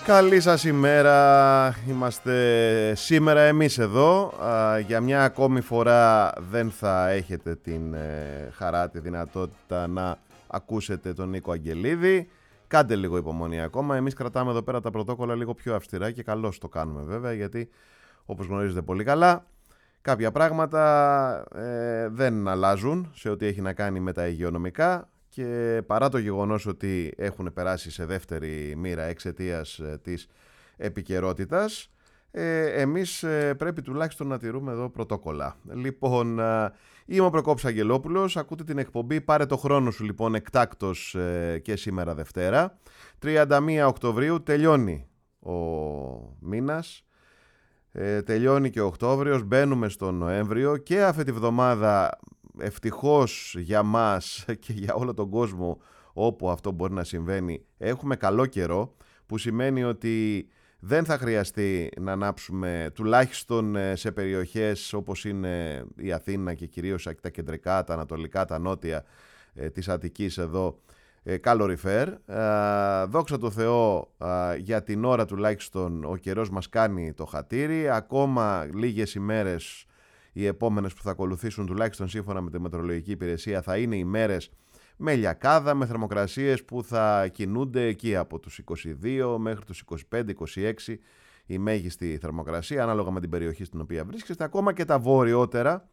Καλή σας ημέρα, είμαστε σήμερα εμείς εδώ. Για μια ακόμη φορά δεν θα έχετε την χαρά, τη δυνατότητα να ακούσετε τον Νίκο Αγγελίδη. Κάντε λίγο υπομονή ακόμα, εμείς κρατάμε εδώ πέρα τα πρωτόκολλα λίγο πιο αυστηρά και καλώς το κάνουμε βέβαια, γιατί όπως γνωρίζετε πολύ καλά κάποια πράγματα δεν αλλάζουν σε ό,τι έχει να κάνει με τα υγειονομικά. Και παρά το γεγονός ότι έχουν περάσει σε δεύτερη μοίρα εξαιτίας της επικαιρότητας, εμείς πρέπει τουλάχιστον να τηρούμε εδώ πρωτόκολλα. Λοιπόν, είμαι ο Προκόπης Αγγελόπουλος, ακούτε την εκπομπή «Πάρε το χρόνο σου» λοιπόν εκτάκτος και σήμερα Δευτέρα. 31 Οκτωβρίου τελειώνει ο μήνας, τελειώνει και ο Οκτώβριος, μπαίνουμε στον Νοέμβριο και αυτή τη βδομάδα, ευτυχώς για μας και για όλο τον κόσμο όπου αυτό μπορεί να συμβαίνει, έχουμε καλό καιρό, που σημαίνει ότι δεν θα χρειαστεί να ανάψουμε, τουλάχιστον σε περιοχές όπως είναι η Αθήνα και κυρίως τα κεντρικά, τα ανατολικά, τα νότια της Αττικής εδώ, καλοριφέρ. Δόξα τω Θεώ, για την ώρα τουλάχιστον ο καιρός μας κάνει το χατήρι. Ακόμα λίγες ημέρες, οι επόμενες που θα ακολουθήσουν, τουλάχιστον σύμφωνα με τη μετεωρολογική υπηρεσία, θα είναι ημέρες με λιακάδα, με θερμοκρασίες που θα κινούνται εκεί από τους 22 μέχρι τους 25-26 η μέγιστη θερμοκρασία, ανάλογα με την περιοχή στην οποία βρίσκεστε. Ακόμα και τα βόρειότερα,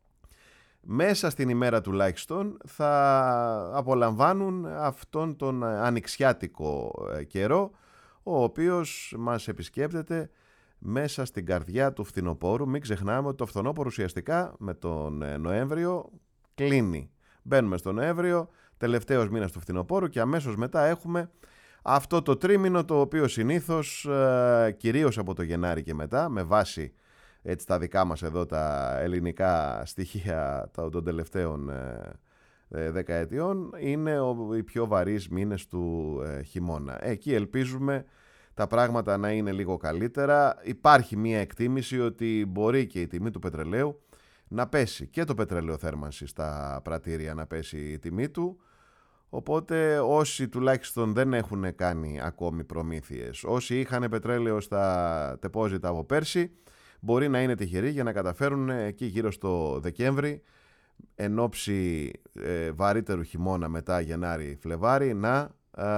μέσα στην ημέρα τουλάχιστον, θα απολαμβάνουν αυτόν τον ανοιξιάτικο καιρό, ο οποίος μας επισκέπτεται μέσα στην καρδιά του φθινοπόρου. Μην ξεχνάμε ότι το φθινόπωρο ουσιαστικά με τον Νοέμβριο κλείνει. Μπαίνουμε στο Νοέμβριο, τελευταίος μήνας του φθινοπόρου, και αμέσως μετά έχουμε αυτό το τρίμηνο, το οποίο συνήθως, κυρίως από το Γενάρη και μετά, με βάση έτσι τα δικά μας εδώ τα ελληνικά στοιχεία των τελευταίων δεκαετιών, είναι οι πιο βαρύς μήνες του χειμώνα. Εκεί ελπίζουμε τα πράγματα να είναι λίγο καλύτερα. Υπάρχει μια εκτίμηση ότι μπορεί και η τιμή του πετρελαίου να πέσει, και το πετρέλαιο θέρμανση στα πρατήρια να πέσει η τιμή του. Οπότε όσοι τουλάχιστον δεν έχουν κάνει ακόμη προμήθειες, όσοι είχαν πετρέλαιο στα τεπόζιτα από πέρσι, μπορεί να είναι τυχεροί για να καταφέρουν εκεί γύρω στο Δεκέμβρη, εν ώψη βαρύτερου χειμώνα μετά Γενάρη-Φλεβάρη, να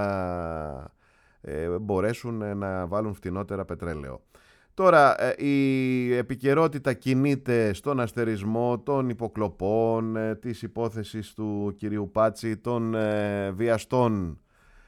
μπορέσουν να βάλουν φτηνότερα πετρέλαιο. Τώρα η επικαιρότητα κινείται στον αστερισμό των υποκλοπών, της υπόθεσης του κυρίου Πάτσι, των βιαστών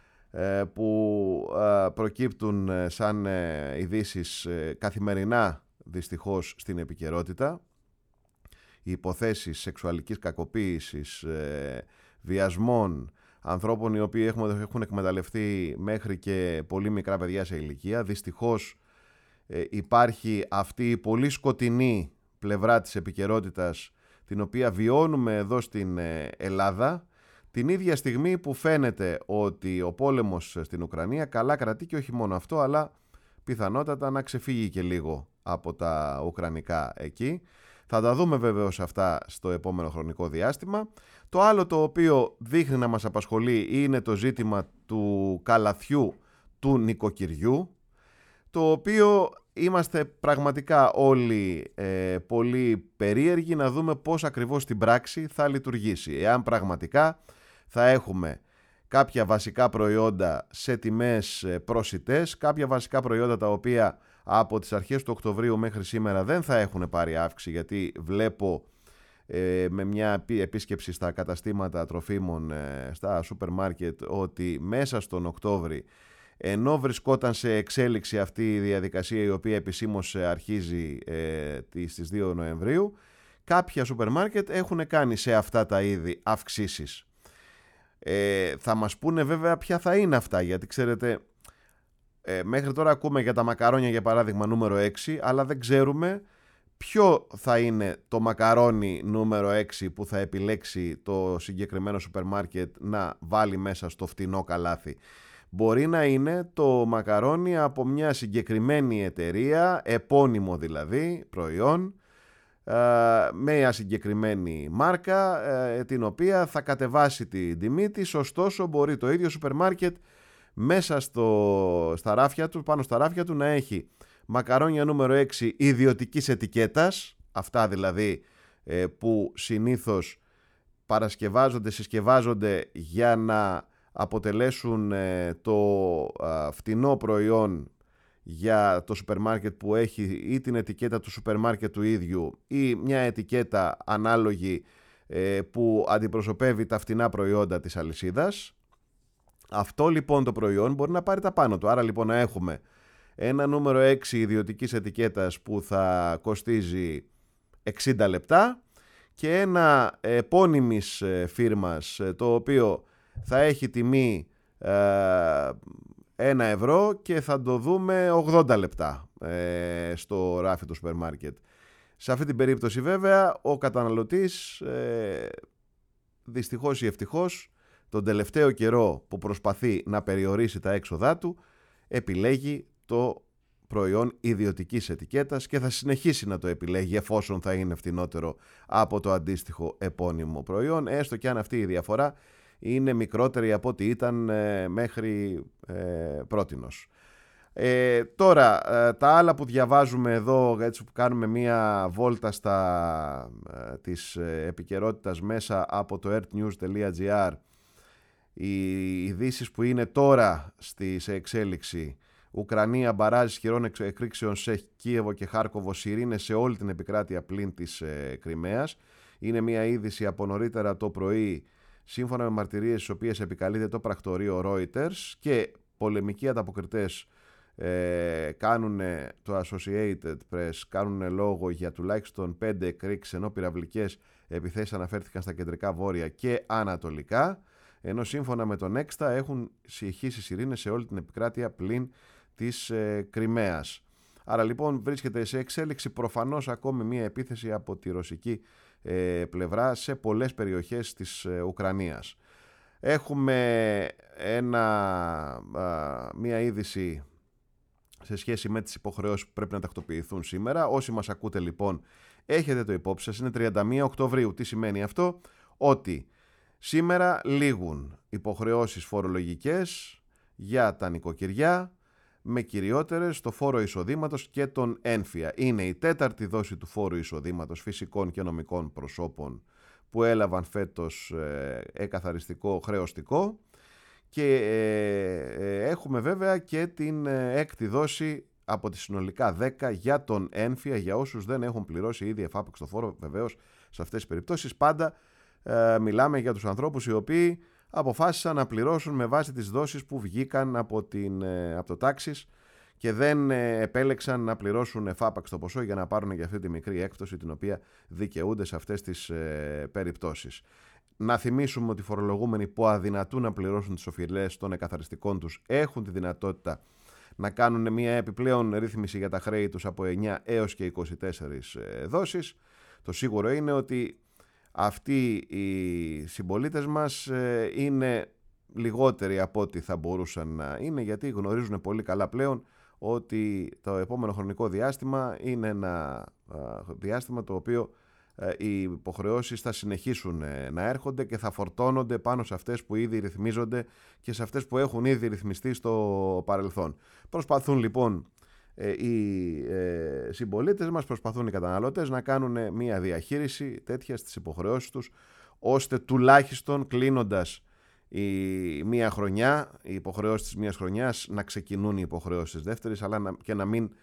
που προκύπτουν σαν ειδήσεις καθημερινά δυστυχώς στην επικαιρότητα. Οι υποθέσεις σεξουαλικής κακοποίησης, βιασμών, ανθρώπων οι οποίοι έχουν εκμεταλλευτεί μέχρι και πολύ μικρά παιδιά σε ηλικία. Δυστυχώς υπάρχει αυτή η πολύ σκοτεινή πλευρά της επικαιρότητας, την οποία βιώνουμε εδώ στην Ελλάδα, την ίδια στιγμή που φαίνεται ότι ο πόλεμος στην Ουκρανία καλά κρατεί, και όχι μόνο αυτό, αλλά πιθανότατα να ξεφύγει και λίγο από τα ουκρανικά εκεί. Θα τα δούμε βεβαίως αυτά στο επόμενο χρονικό διάστημα. Το άλλο το οποίο δείχνει να μας απασχολεί είναι το ζήτημα του καλαθιού του νοικοκυριού, το οποίο είμαστε πραγματικά όλοι πολύ περίεργοι να δούμε πώς ακριβώς στην πράξη θα λειτουργήσει. Εάν πραγματικά θα έχουμε κάποια βασικά προϊόντα σε τιμές προσιτές, κάποια βασικά προϊόντα τα οποία από τις αρχές του Οκτωβρίου μέχρι σήμερα δεν θα έχουν πάρει αύξηση, γιατί βλέπω με μια επίσκεψη στα καταστήματα τροφίμων, στα σούπερ μάρκετ, ότι μέσα στον Οκτώβρη, ενώ βρισκόταν σε εξέλιξη αυτή η διαδικασία, η οποία επισήμως αρχίζει στις 2 Νοεμβρίου, κάποια σούπερ μάρκετ έχουν κάνει σε αυτά τα είδη αυξήσεις. Θα μας πούνε βέβαια ποια θα είναι αυτά, γιατί ξέρετε, μέχρι τώρα ακούμε για τα μακαρόνια για παράδειγμα νούμερο 6, αλλά δεν ξέρουμε ποιο θα είναι το μακαρόνι νούμερο 6 που θα επιλέξει το συγκεκριμένο σούπερ μάρκετ να βάλει μέσα στο φτηνό καλάθι. Μπορεί να είναι το μακαρόνι από μια συγκεκριμένη εταιρεία, επώνυμο δηλαδή προϊόν, με μια συγκεκριμένη μάρκα, την οποία θα κατεβάσει την τιμή της. Ωστόσο μπορεί το ίδιο σούπερ μάρκετ μέσα στα ράφια του, πάνω στα ράφια του, να έχει μακαρόνια νούμερο 6 ιδιωτικής ετικέτας, αυτά δηλαδή που συνήθως συσκευάζονται για να αποτελέσουν το φτηνό προϊόν για το σούπερ μάρκετ που έχει ή την ετικέτα του σούπερ μάρκετ του ίδιου ή μια ετικέτα ανάλογη που αντιπροσωπεύει τα φτηνά προϊόντα της αλυσίδας. Αυτό λοιπόν το προϊόν μπορεί να πάρει τα πάνω του. Άρα λοιπόν να έχουμε ένα νούμερο 6 ιδιωτικής ετικέτας που θα κοστίζει 60 λεπτά και ένα επώνυμης φίρμας το οποίο θα έχει τιμή 1 ευρώ και θα το δούμε 80 λεπτά στο ράφι του σούπερ μάρκετ. Σε αυτή την περίπτωση βέβαια ο καταναλωτής δυστυχώς ή ευτυχώς τον τελευταίο καιρό που προσπαθεί να περιορίσει τα έξοδά του επιλέγει το προϊόν ιδιωτικής ετικέτας και θα συνεχίσει να το επιλέγει εφόσον θα είναι φτηνότερο από το αντίστοιχο επώνυμο προϊόν, έστω και αν αυτή η διαφορά είναι μικρότερη από ό,τι ήταν μέχρι πρότινος. Τώρα τα άλλα που διαβάζουμε εδώ, έτσι που κάνουμε μία βόλτα της επικαιρότητας μέσα από το earthnews.gr, οι ειδήσεις που είναι τώρα σε εξέλιξη: Ουκρανία, μπαράζ ισχυρών εκρήξεων σε Κίεβο και Χάρκοβο, σιρήνες σε όλη την επικράτεια πλην της Κριμαίας. Είναι μια είδηση από νωρίτερα το πρωί, σύμφωνα με μαρτυρίες στις οποίες επικαλείται το πρακτορείο Reuters, και πολεμικοί ανταποκριτές κάνουν, το Associated Press κάνουν λόγο για τουλάχιστον 5 εκρήξεις, ενώ πυραυλικές επιθέσεις αναφέρθηκαν στα κεντρικά, βόρεια και ανατολικά, ενώ σύμφωνα με τον Έξτα έχουν συγχύσει σιρήνες σε όλη την επικράτεια πλην της Κριμαίας. Άρα λοιπόν βρίσκεται σε εξέλιξη προφανώς ακόμη μια επίθεση από τη ρωσική πλευρά σε πολλές περιοχές της Ουκρανίας. Έχουμε μια είδηση σε σχέση με τις υποχρεώσεις που πρέπει να τακτοποιηθούν σήμερα. Όσοι μας ακούτε λοιπόν έχετε το υπόψη σας, είναι 31 Οκτωβρίου. Τι σημαίνει αυτό? Ότι σήμερα λήγουν υποχρεώσεις φορολογικές για τα νοικοκυριά, με κυριότερες το φόρο εισοδήματος και τον έμφυα. Είναι η 4η δόση του φόρου εισοδήματος φυσικών και νομικών προσώπων που έλαβαν φέτος εκαθαριστικό χρεωστικό, και έχουμε βέβαια και την 6η δόση από τις συνολικά 10 για τον έμφυα για όσους δεν έχουν πληρώσει ήδη εφάπαξ το φόρο. Βεβαίως σε αυτές τις περιπτώσεις πάντα μιλάμε για τους ανθρώπους οι οποίοι αποφάσισαν να πληρώσουν με βάση τις δόσεις που βγήκαν από το τάξις και δεν επέλεξαν να πληρώσουν εφάπαξ το ποσό για να πάρουν για αυτή τη μικρή έκπτωση την οποία δικαιούνται σε αυτές τις περιπτώσεις. Να θυμίσουμε ότι οι φορολογούμενοι που αδυνατούν να πληρώσουν τις οφειλές των εκαθαριστικών τους έχουν τη δυνατότητα να κάνουν μια επιπλέον ρύθμιση για τα χρέη τους από 9 έως και 24 δόσεις. Το σίγουρο είναι ότι αυτοί οι συμπολίτες μας είναι λιγότεροι από ό,τι θα μπορούσαν να είναι, γιατί γνωρίζουν πολύ καλά πλέον ότι το επόμενο χρονικό διάστημα είναι ένα διάστημα το οποίο οι υποχρεώσεις θα συνεχίσουν να έρχονται και θα φορτώνονται πάνω σε αυτές που ήδη ρυθμίζονται και σε αυτές που έχουν ήδη ρυθμιστεί στο παρελθόν. Προσπαθούν λοιπόν οι συμπολίτες μας, προσπαθούν οι καταναλωτές να κάνουν μια διαχείριση τέτοια στις υποχρεώσεις τους, ώστε τουλάχιστον κλείνοντας μία χρονιά, οι υποχρεώσεις της μίας χρονιάς, να ξεκινούν οι υποχρεώσεις της δεύτερης, αλλά και να μην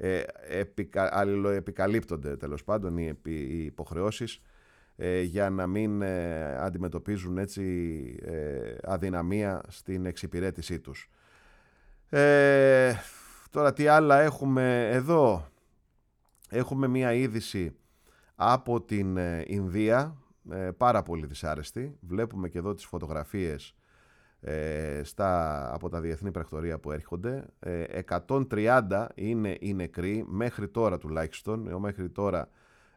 αλληλοεπικαλύπτονται τέλος πάντων οι υποχρεώσεις, για να μην αντιμετωπίζουν έτσι αδυναμία στην εξυπηρέτησή τους. Τώρα τι άλλα έχουμε εδώ? Έχουμε μία είδηση από την Ινδία, πάρα πολύ δυσάρεστη. Βλέπουμε και εδώ τις φωτογραφίες από τα διεθνή πρακτορεία που έρχονται. 130 είναι οι νεκροί μέχρι τώρα τουλάχιστον, μέχρι τώρα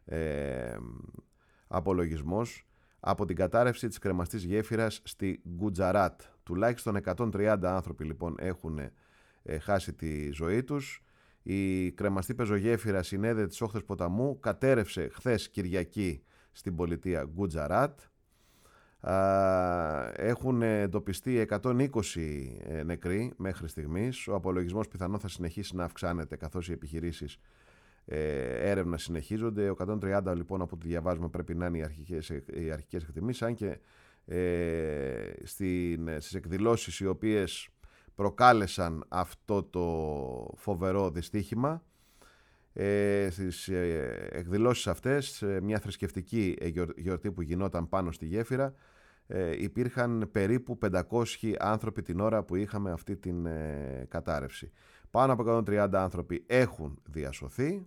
απολογισμός, από την κατάρρευση της κρεμαστής γέφυρας στη Γκουτζαράτ. Τουλάχιστον 130 άνθρωποι λοιπόν έχουν χάσει τη ζωή τους. Η κρεμαστή πεζογέφυρα συνέδεται τις όχθες ποταμού, κατέρευσε χθες Κυριακή στην πολιτεία Γκουτζαράτ. Έχουν εντοπιστεί 120 νεκροί μέχρι στιγμής. Ο απολογισμός πιθανόν θα συνεχίσει να αυξάνεται καθώς οι επιχειρήσεις έρευνα συνεχίζονται. 130 λοιπόν από ό,τι διαβάζουμε πρέπει να είναι οι αρχικές εκτιμήσεις, αν και στις εκδηλώσεις οι οποίες προκάλεσαν αυτό το φοβερό δυστύχημα, στις εκδηλώσεις αυτές, μια θρησκευτική γιορτή που γινόταν πάνω στη γέφυρα, υπήρχαν περίπου 500 άνθρωποι την ώρα που είχαμε αυτή την κατάρρευση. Πάνω από 130 άνθρωποι έχουν διασωθεί.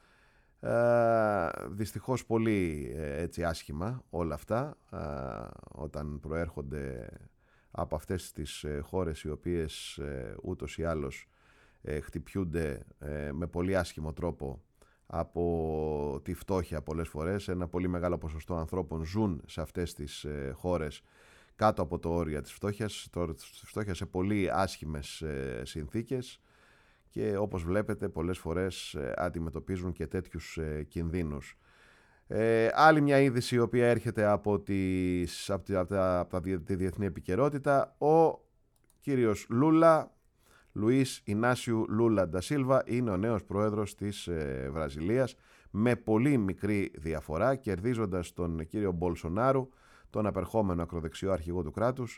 Δυστυχώς πολύ έτσι άσχημα όλα αυτά όταν προέρχονται από αυτές τις χώρες οι οποίες ούτως ή άλλως χτυπιούνται με πολύ άσχημο τρόπο από τη φτώχεια πολλές φορές. Ένα πολύ μεγάλο ποσοστό ανθρώπων ζουν σε αυτές τις χώρες κάτω από το όριο της φτώχειας σε πολύ άσχημες συνθήκες και όπως βλέπετε πολλές φορές αντιμετωπίζουν και τέτοιους κινδύνους. Άλλη μια είδηση η οποία έρχεται από τη διεθνή επικαιρότητα, ο κύριος Λουίς Ινάσιου Λούλα ντα Σίλβα είναι ο νέος πρόεδρος της Βραζιλίας με πολύ μικρή διαφορά, κερδίζοντας τον κύριο Μπολσονάρου, τον απερχόμενο ακροδεξιό αρχηγό του κράτους,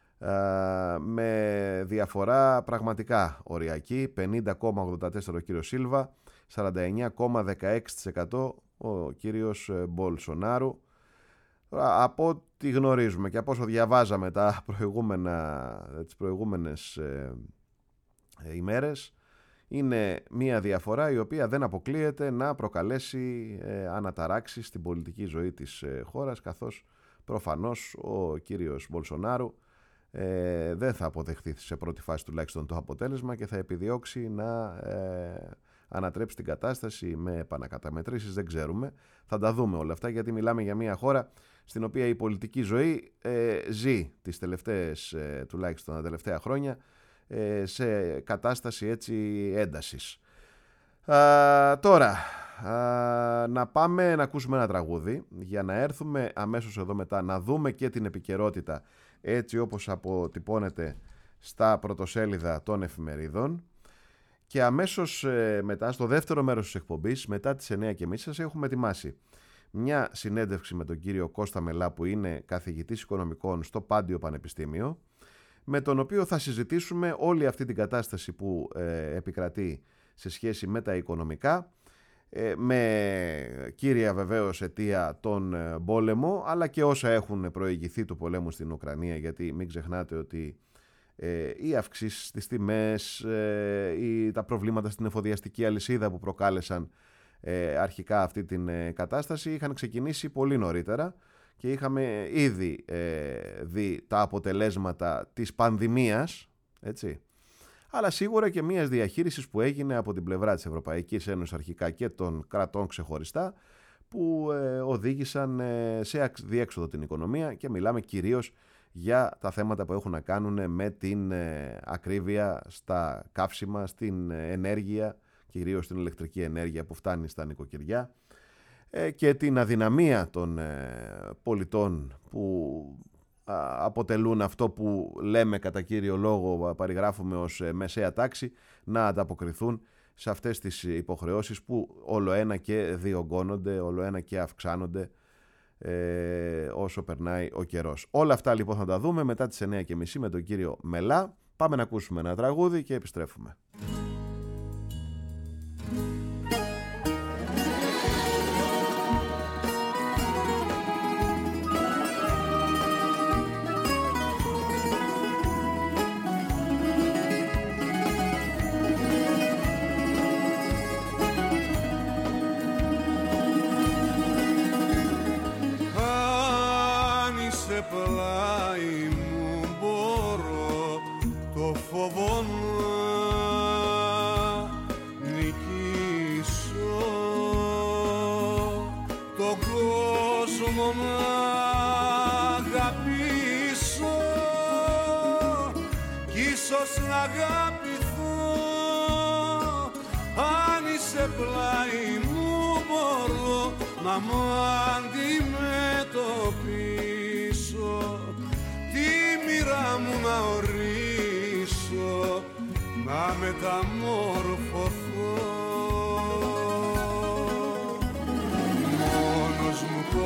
με διαφορά πραγματικά οριακή, 50,84 ο κύριος Σίλβα, 49,16% ο κύριος Μπολσονάρου. Από ό,τι γνωρίζουμε και από όσο διαβάζαμε τις προηγούμενες ημέρες, είναι μια διαφορά η οποία δεν αποκλείεται να προκαλέσει αναταράξεις στην πολιτική ζωή της χώρας, καθώς προφανώς ο κύριος Μπολσονάρου δεν θα αποδεχθεί σε πρώτη φάση τουλάχιστον το αποτέλεσμα και θα επιδιώξει να ανατρέψει την κατάσταση με επανακαταμετρήσεις. Δεν ξέρουμε, θα τα δούμε όλα αυτά, γιατί μιλάμε για μια χώρα στην οποία η πολιτική ζωή ζει τις τελευταίες, τουλάχιστον τα τελευταία χρόνια, σε κατάσταση έτσι έντασης. Τώρα να πάμε να ακούσουμε ένα τραγούδι για να έρθουμε αμέσως εδώ μετά να δούμε και την επικαιρότητα έτσι όπως αποτυπώνεται στα πρωτοσέλιδα των εφημερίδων, και αμέσως μετά στο δεύτερο μέρος της εκπομπής, μετά τις 9:30, σας έχουμε ετοιμάσει μια συνέντευξη με τον κύριο Κώστα Μελά, που είναι καθηγητής οικονομικών στο Πάντιο Πανεπιστήμιο, με τον οποίο θα συζητήσουμε όλη αυτή την κατάσταση που επικρατεί σε σχέση με τα οικονομικά, με κύρια βεβαίως αιτία τον πόλεμο, αλλά και όσα έχουν προηγηθεί του πολέμου στην Ουκρανία, γιατί μην ξεχνάτε ότι οι αυξήσεις στις τιμές, τα προβλήματα στην εφοδιαστική αλυσίδα που προκάλεσαν αρχικά αυτή την κατάσταση είχαν ξεκινήσει πολύ νωρίτερα και είχαμε ήδη δει τα αποτελέσματα της πανδημίας, έτσι, αλλά σίγουρα και μιας διαχείρισης που έγινε από την πλευρά της Ευρωπαϊκής Ένωσης αρχικά και των κρατών ξεχωριστά, που οδήγησαν σε διέξοδο την οικονομία, και μιλάμε κυρίως για τα θέματα που έχουν να κάνουν με την ακρίβεια στα καύσιμα, στην ενέργεια, κυρίως στην ηλεκτρική ενέργεια που φτάνει στα νοικοκυριά, και την αδυναμία των πολιτών που αποτελούν αυτό που λέμε κατά κύριο λόγο, παριγράφουμε ως μεσαία τάξη, να ανταποκριθούν σε αυτές τις υποχρεώσεις που όλο ένα και διωγγώνονται, όλο ένα και αυξάνονται όσο περνάει ο καιρός. Όλα αυτά λοιπόν θα τα δούμε μετά τις 9:30 με τον κύριο Μελά. Πάμε να ακούσουμε ένα τραγούδι και επιστρέφουμε. Πλάι μου μπορώ το φόβο να νικήσω, τον κόσμο να αγαπήσω κι ίσως να αγαπηθώ. Αν είσαι πλάι μου μπορώ να μου αντιμετωπίσω.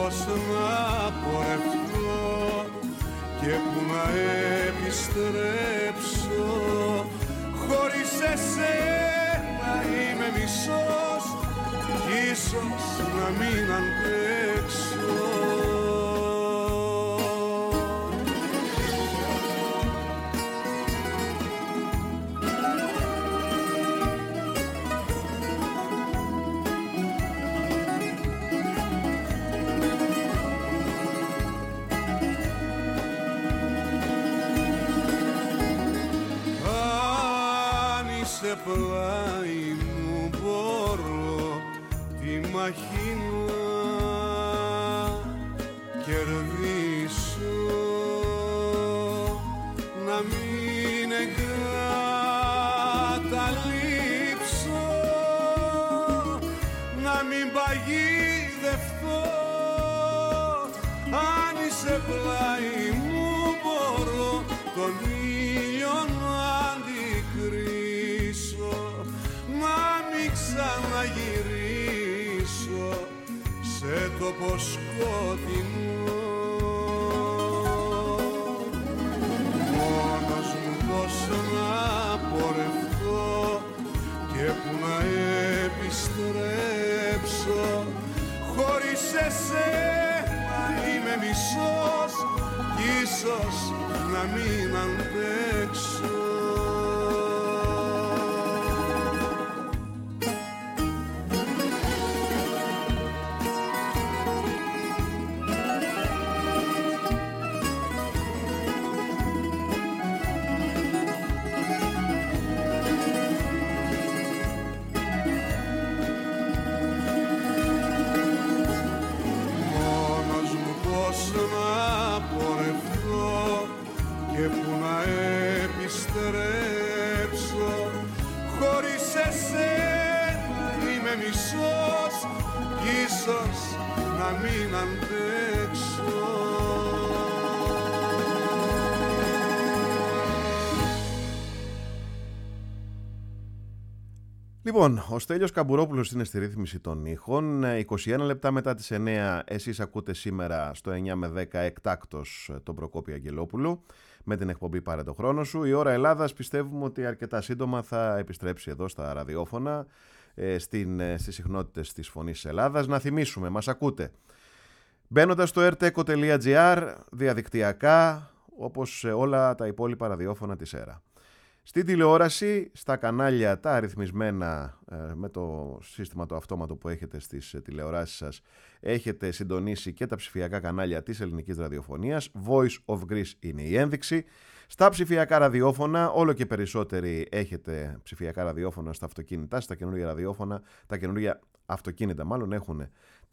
πως να πορευτώ και που να επιστρέψω. Χωρίς εσένα είμαι μισός κι ίσως να μην αντέξω. Πλάι μου μπορώ τη μαχή να κερδίσω, να μην εγκαταλείψω, να μην παγίδευτώ. Αν είσαι πλάι μου μπορώ τον ήλιο να αντικρίσω, να μην ξαναγυρίσω σε τόπο σκοτεινό. Μόνος μου πως να πορευτώ και που να επιστρέψω. Χωρίς εσένα είμαι μισός κι ίσως να μην αντέξω. Χωρίς εσένα είμαι μισός κι ίσως να μην αντέξω. Λοιπόν, ο Στέλιος Καμπουρόπουλος είναι στη ρύθμιση των ήχων. 21 λεπτά μετά τις 9 εσείς ακούτε σήμερα στο 9 με 10 εκτάκτος τον Προκόπη Αγγελόπουλο με την εκπομπή Πάρε το χρόνο σου. Η ώρα Ελλάδας πιστεύουμε ότι αρκετά σύντομα θα επιστρέψει εδώ στα ραδιόφωνα, στις συχνότητες της Φωνής της Ελλάδας. Να θυμίσουμε, μας ακούτε μπαίνοντας στο rteco.gr διαδικτυακά, όπως όλα τα υπόλοιπα ραδιόφωνα της ΕΡΑ. Στην τηλεόραση, στα κανάλια τα αριθμισμένα με το σύστημα το αυτόματο που έχετε στις τηλεοράσεις σας, έχετε συντονίσει και τα ψηφιακά κανάλια της ελληνικής ραδιοφωνίας. Voice of Greece είναι η ένδειξη. Στα ψηφιακά ραδιόφωνα, όλο και περισσότεροι έχετε ψηφιακά ραδιόφωνα στα αυτοκίνητά, στα καινούργια ραδιόφωνα, τα καινούργια αυτοκίνητα μάλλον έχουν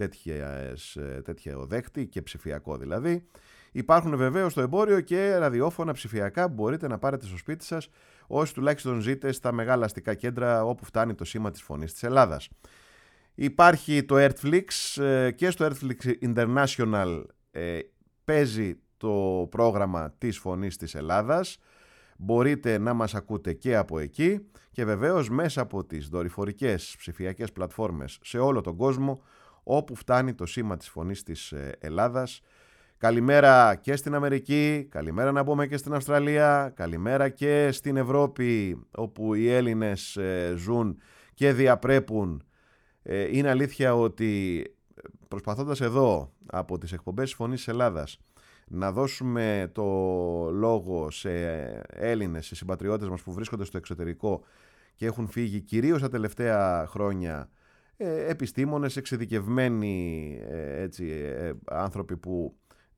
τέτοιο δέχτη και ψηφιακό δηλαδή. Υπάρχουν βεβαίως στο εμπόριο και ραδιόφωνα ψηφιακά που μπορείτε να πάρετε στο σπίτι σας, όσοι τουλάχιστον ζείτε στα μεγάλα αστικά κέντρα όπου φτάνει το σήμα της Φωνής της Ελλάδας. Υπάρχει το Earthflix και στο Earthflix International παίζει το πρόγραμμα της Φωνής της Ελλάδας. Μπορείτε να μας ακούτε και από εκεί και βεβαίως μέσα από τις δορυφορικές ψηφιακές πλατφόρμες σε όλο τον κόσμο όπου φτάνει το σήμα της Φωνής της Ελλάδας. Καλημέρα και στην Αμερική, καλημέρα να πούμε και στην Αυστραλία, καλημέρα και στην Ευρώπη όπου οι Έλληνες ζουν και διαπρέπουν. Είναι αλήθεια ότι προσπαθώντας εδώ από τις εκπομπές της Φωνής της Ελλάδας να δώσουμε το λόγο σε Έλληνες, σε συμπατριώτες μας που βρίσκονται στο εξωτερικό και έχουν φύγει κυρίως τα τελευταία χρόνια, επιστήμονες, εξειδικευμένοι άνθρωποι που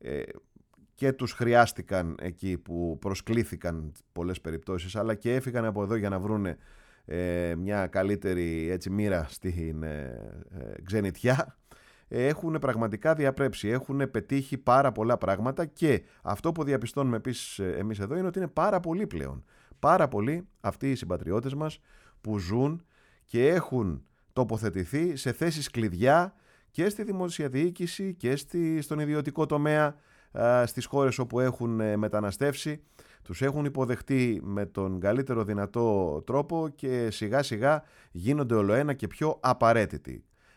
και τους χρειάστηκαν εκεί που προσκλήθηκαν πολλές περιπτώσεις, αλλά και έφυγαν από εδώ για να βρούνε μια καλύτερη μοίρα στην ξενιτιά. Έχουν πραγματικά διαπρέψει, έχουν πετύχει πάρα πολλά πράγματα και αυτό που διαπιστώνουμε επίσης εμείς εδώ είναι ότι είναι πάρα πολλοί πλέον. Πάρα πολλοί αυτοί οι συμπατριώτες μας που ζουν και έχουν τοποθετηθεί σε θέσεις κλειδιά και στη δημόσια διοίκηση και στον ιδιωτικό τομέα στις χώρες όπου έχουν μεταναστεύσει. Τους έχουν υποδεχτεί με τον καλύτερο δυνατό τρόπο και σιγά σιγά γίνονται ολοένα και πιο απαραίτητοι.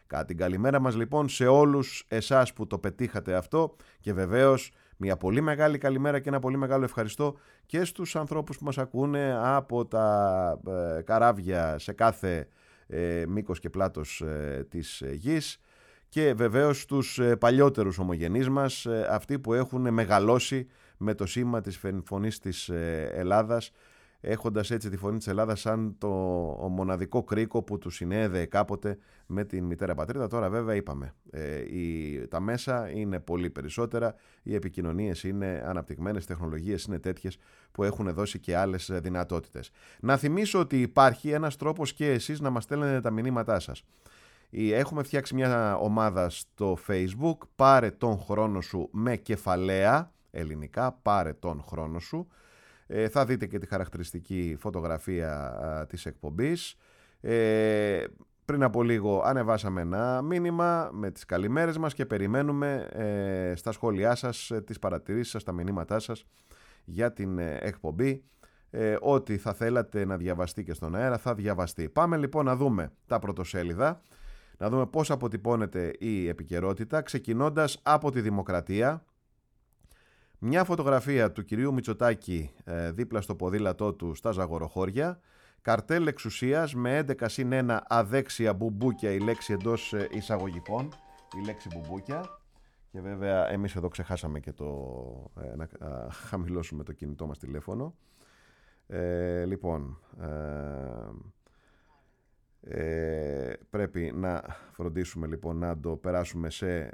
Την καλημέρα μας λοιπόν σε όλους εσάς που το πετύχατε αυτό και βεβαίως μια πολύ μεγάλη καλημέρα και ένα πολύ μεγάλο ευχαριστώ και στους ανθρώπους που μας ακούνε από τα καράβια σε κάθε μήκος και πλάτος της γης και βεβαίως τους παλιότερους ομογενείς μας, αυτοί που έχουν μεγαλώσει με το σήμα της φωνής της Ελλάδας, έχοντας έτσι τη φωνή της Ελλάδας σαν το μοναδικό κρίκο που τους συνέδεε κάποτε με την μητέρα πατρίδα. Τώρα βέβαια είπαμε, τα μέσα είναι πολύ περισσότερα, οι επικοινωνίες είναι αναπτυγμένες, οι τεχνολογίες είναι τέτοιες που έχουν δώσει και άλλες δυνατότητες. Να θυμίσω ότι υπάρχει ένας τρόπος και εσείς να μας στέλνετε τα μηνύματά σας. Έχουμε φτιάξει μια ομάδα στο Facebook, πάρε τον χρόνο σου με κεφαλαία ελληνικά, πάρε τον χρόνο σου. Θα δείτε και τη χαρακτηριστική φωτογραφία της εκπομπής. Πριν από λίγο ανεβάσαμε ένα μήνυμα με τις καλημέρες μας και περιμένουμε στα σχόλιά σας, τις παρατηρήσεις σας, τα μηνύματά σας για την εκπομπή. Ό,τι θα θέλατε να διαβαστεί και στον αέρα θα διαβαστεί. Πάμε λοιπόν να δούμε τα πρωτοσέλιδα, να δούμε πώς αποτυπώνεται η επικαιρότητα, ξεκινώντας από τη Δημοκρατία. Μια φωτογραφία του κυρίου Μητσοτάκη δίπλα στο ποδήλατό του στα Ζαγοροχώρια, καρτέλ εξουσίας με 11+1 αδέξια μπουμπούκια, η λέξη εντός εισαγωγικών, η λέξη μπουμπούκια, και βέβαια εμείς εδώ ξεχάσαμε και να χαμηλώσουμε το κινητό μας τηλέφωνο. Λοιπόν, πρέπει να φροντίσουμε λοιπόν να το περάσουμε σε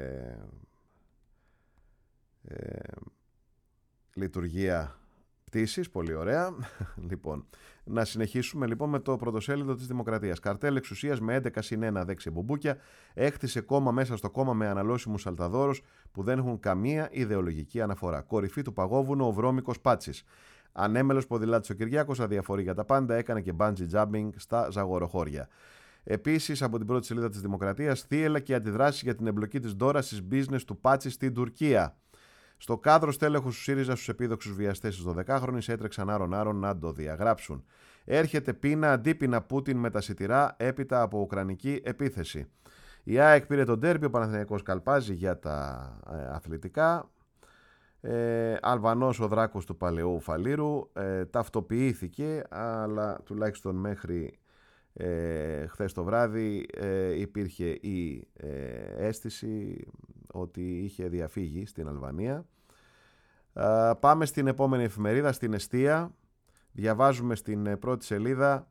λειτουργία πτήσης, πολύ ωραία. Λοιπόν, να συνεχίσουμε λοιπόν με το πρωτοσέλιδο της Δημοκρατίας. Καρτέλ εξουσίας με 11+1 αδέξια μπουμπούκια, έχτισε κόμμα μέσα στο κόμμα με αναλώσιμους αλταδόρους που δεν έχουν καμία ιδεολογική αναφορά. Κορυφή του παγόβουνου ο βρώμικος Πάτσης. Ανέμελος ποδηλάτης ο Κυριάκος, αδιαφορεί για τα πάντα, έκανε και bungee jumping στα Ζαγοροχώρια. Επίσης, από την πρώτη σελίδα της Δημοκρατίας, θύελλα και αντιδράσεις για την εμπλοκή της Ντόρας στις business του Πάτση στην Τουρκία. Στο κάδρο στέλεχος του ΣΥΡΙΖΑ στους επίδοξους βιαστές της 12χρονης έτρεξαν άρον-άρον να το διαγράψουν. Έρχεται πείνα αντίπεινα Πούτιν με τα σιτηρά έπειτα από ουκρανική επίθεση. Η ΑΕΚ πήρε τον ντέρμπι, ο Παναθηναϊκός καλπάζει για τα αθλητικά. Αλβανός ο δράκος του παλαιού Φαλήρου, ταυτοποιήθηκε, αλλά τουλάχιστον μέχρι χθες το βράδυ υπήρχε η αίσθηση ότι είχε διαφύγει στην Αλβανία. Πάμε στην επόμενη εφημερίδα, στην Εστία. Διαβάζουμε στην πρώτη σελίδα,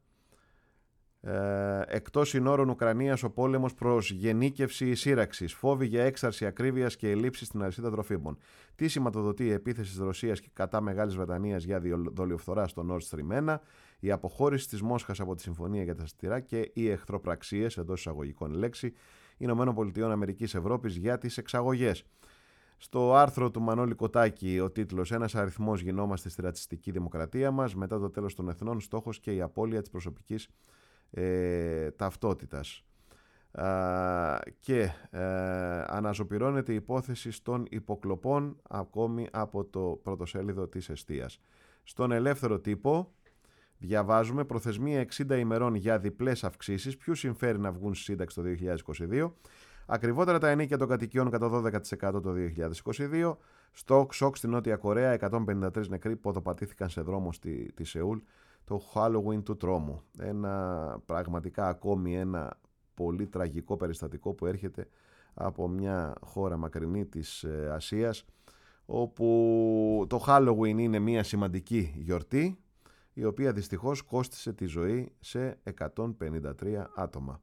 εκτός συνόρων Ουκρανίας ο πόλεμος προς γενίκευση σύραξης, φόβοι για έξαρση ακρίβειας και ελλείψεις στην αλυσίδα τροφίμων. Τι σηματοδοτεί η επίθεση της Ρωσίας και κατά Μεγάλης Βρετανίας για δολιοφθορά στο Nord Stream 1, η αποχώρηση της Μόσχας από τη Συμφωνία για τα Σιτηρά και οι εχθροπραξίες, εντός εισαγωγικών λέξη, ΗΠΑ Ευρώπης για τις εξαγωγές. Στο άρθρο του Μανώλη Κοτάκη ο τίτλος «Ένας αριθμός γινόμαστε στη ρατσιστική δημοκρατία μας, μετά το τέλος των εθνών, στόχος και η απώλεια της προσωπικής ταυτότητας». Και αναζωπυρώνεται η υπόθεση των υποκλοπών ακόμη από το πρωτοσέλιδο της Εστίας. Στον Ελεύθερο Τύπο διαβάζουμε προθεσμία 60 ημερών για διπλές αυξήσεις, ποιους συμφέρει να βγουν στη σύνταξη το 2022. Ακριβότερα τα ενίκια των κατοικιών κατά 12% το 2022. Σοκ στην Νότια Κορέα, 153 νεκροί ποδοπατήθηκαν σε δρόμο τη Σεούλ το Halloween του τρόμου. Πραγματικά ακόμη ένα πολύ τραγικό περιστατικό που έρχεται από μια χώρα μακρινή της Ασίας, όπου το Halloween είναι μια σημαντική γιορτή, η οποία δυστυχώς κόστισε τη ζωή σε 153 άτομα.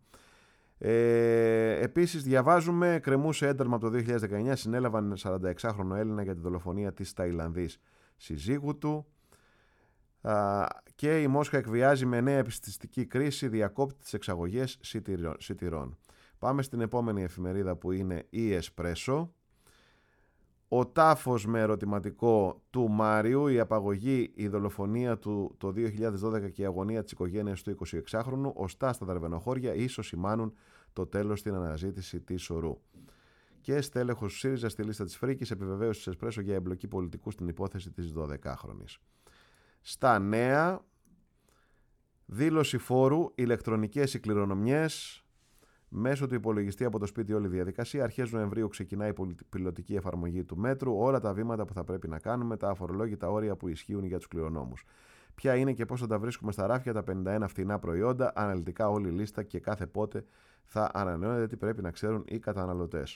Επίσης διαβάζουμε, κρεμούσε ένταλμα από το 2019, συνέλαβαν 46χρονο Έλληνα για τη δολοφονία της Ταϊλανδής συζύγου του. Και η Μόσχα εκβιάζει με νέα επιστημιστική κρίση, διακόπτει τις εξαγωγές σιτηρών. Πάμε στην επόμενη εφημερίδα που είναι η Εσπρέσο. Ο τάφος με ερωτηματικό του Μάριου, η απαγωγή, η δολοφονία του το 2012 και η αγωνία της οικογένειας του 26χρονου, οστά στα Δαρβενοχώρια, ίσως σημάνουν το τέλος στην αναζήτηση της ορού. Και στέλεχος του ΣΥΡΙΖΑ στη λίστα της Φρίκης, επιβεβαίωση της Εσπρέσο για εμπλοκή πολιτικού στην υπόθεση της 12χρονης. Στα νέα, δήλωση φόρου, ηλεκτρονικές κληρονομιές, Μέσω του υπολογιστή από το σπίτι όλη η διαδικασία. Αρχές Νοεμβρίου ξεκινάει η πιλωτική εφαρμογή του μέτρου. Όλα τα βήματα που θα πρέπει να κάνουμε, τα αφορολόγητα όρια που ισχύουν για τους κληρονόμους. Ποια είναι και πώς θα τα βρίσκουμε στα ράφια τα 51 φθηνά προϊόντα, αναλυτικά όλη η λίστα και κάθε πότε θα ανανεώνεται, τι πρέπει να ξέρουν οι καταναλωτές.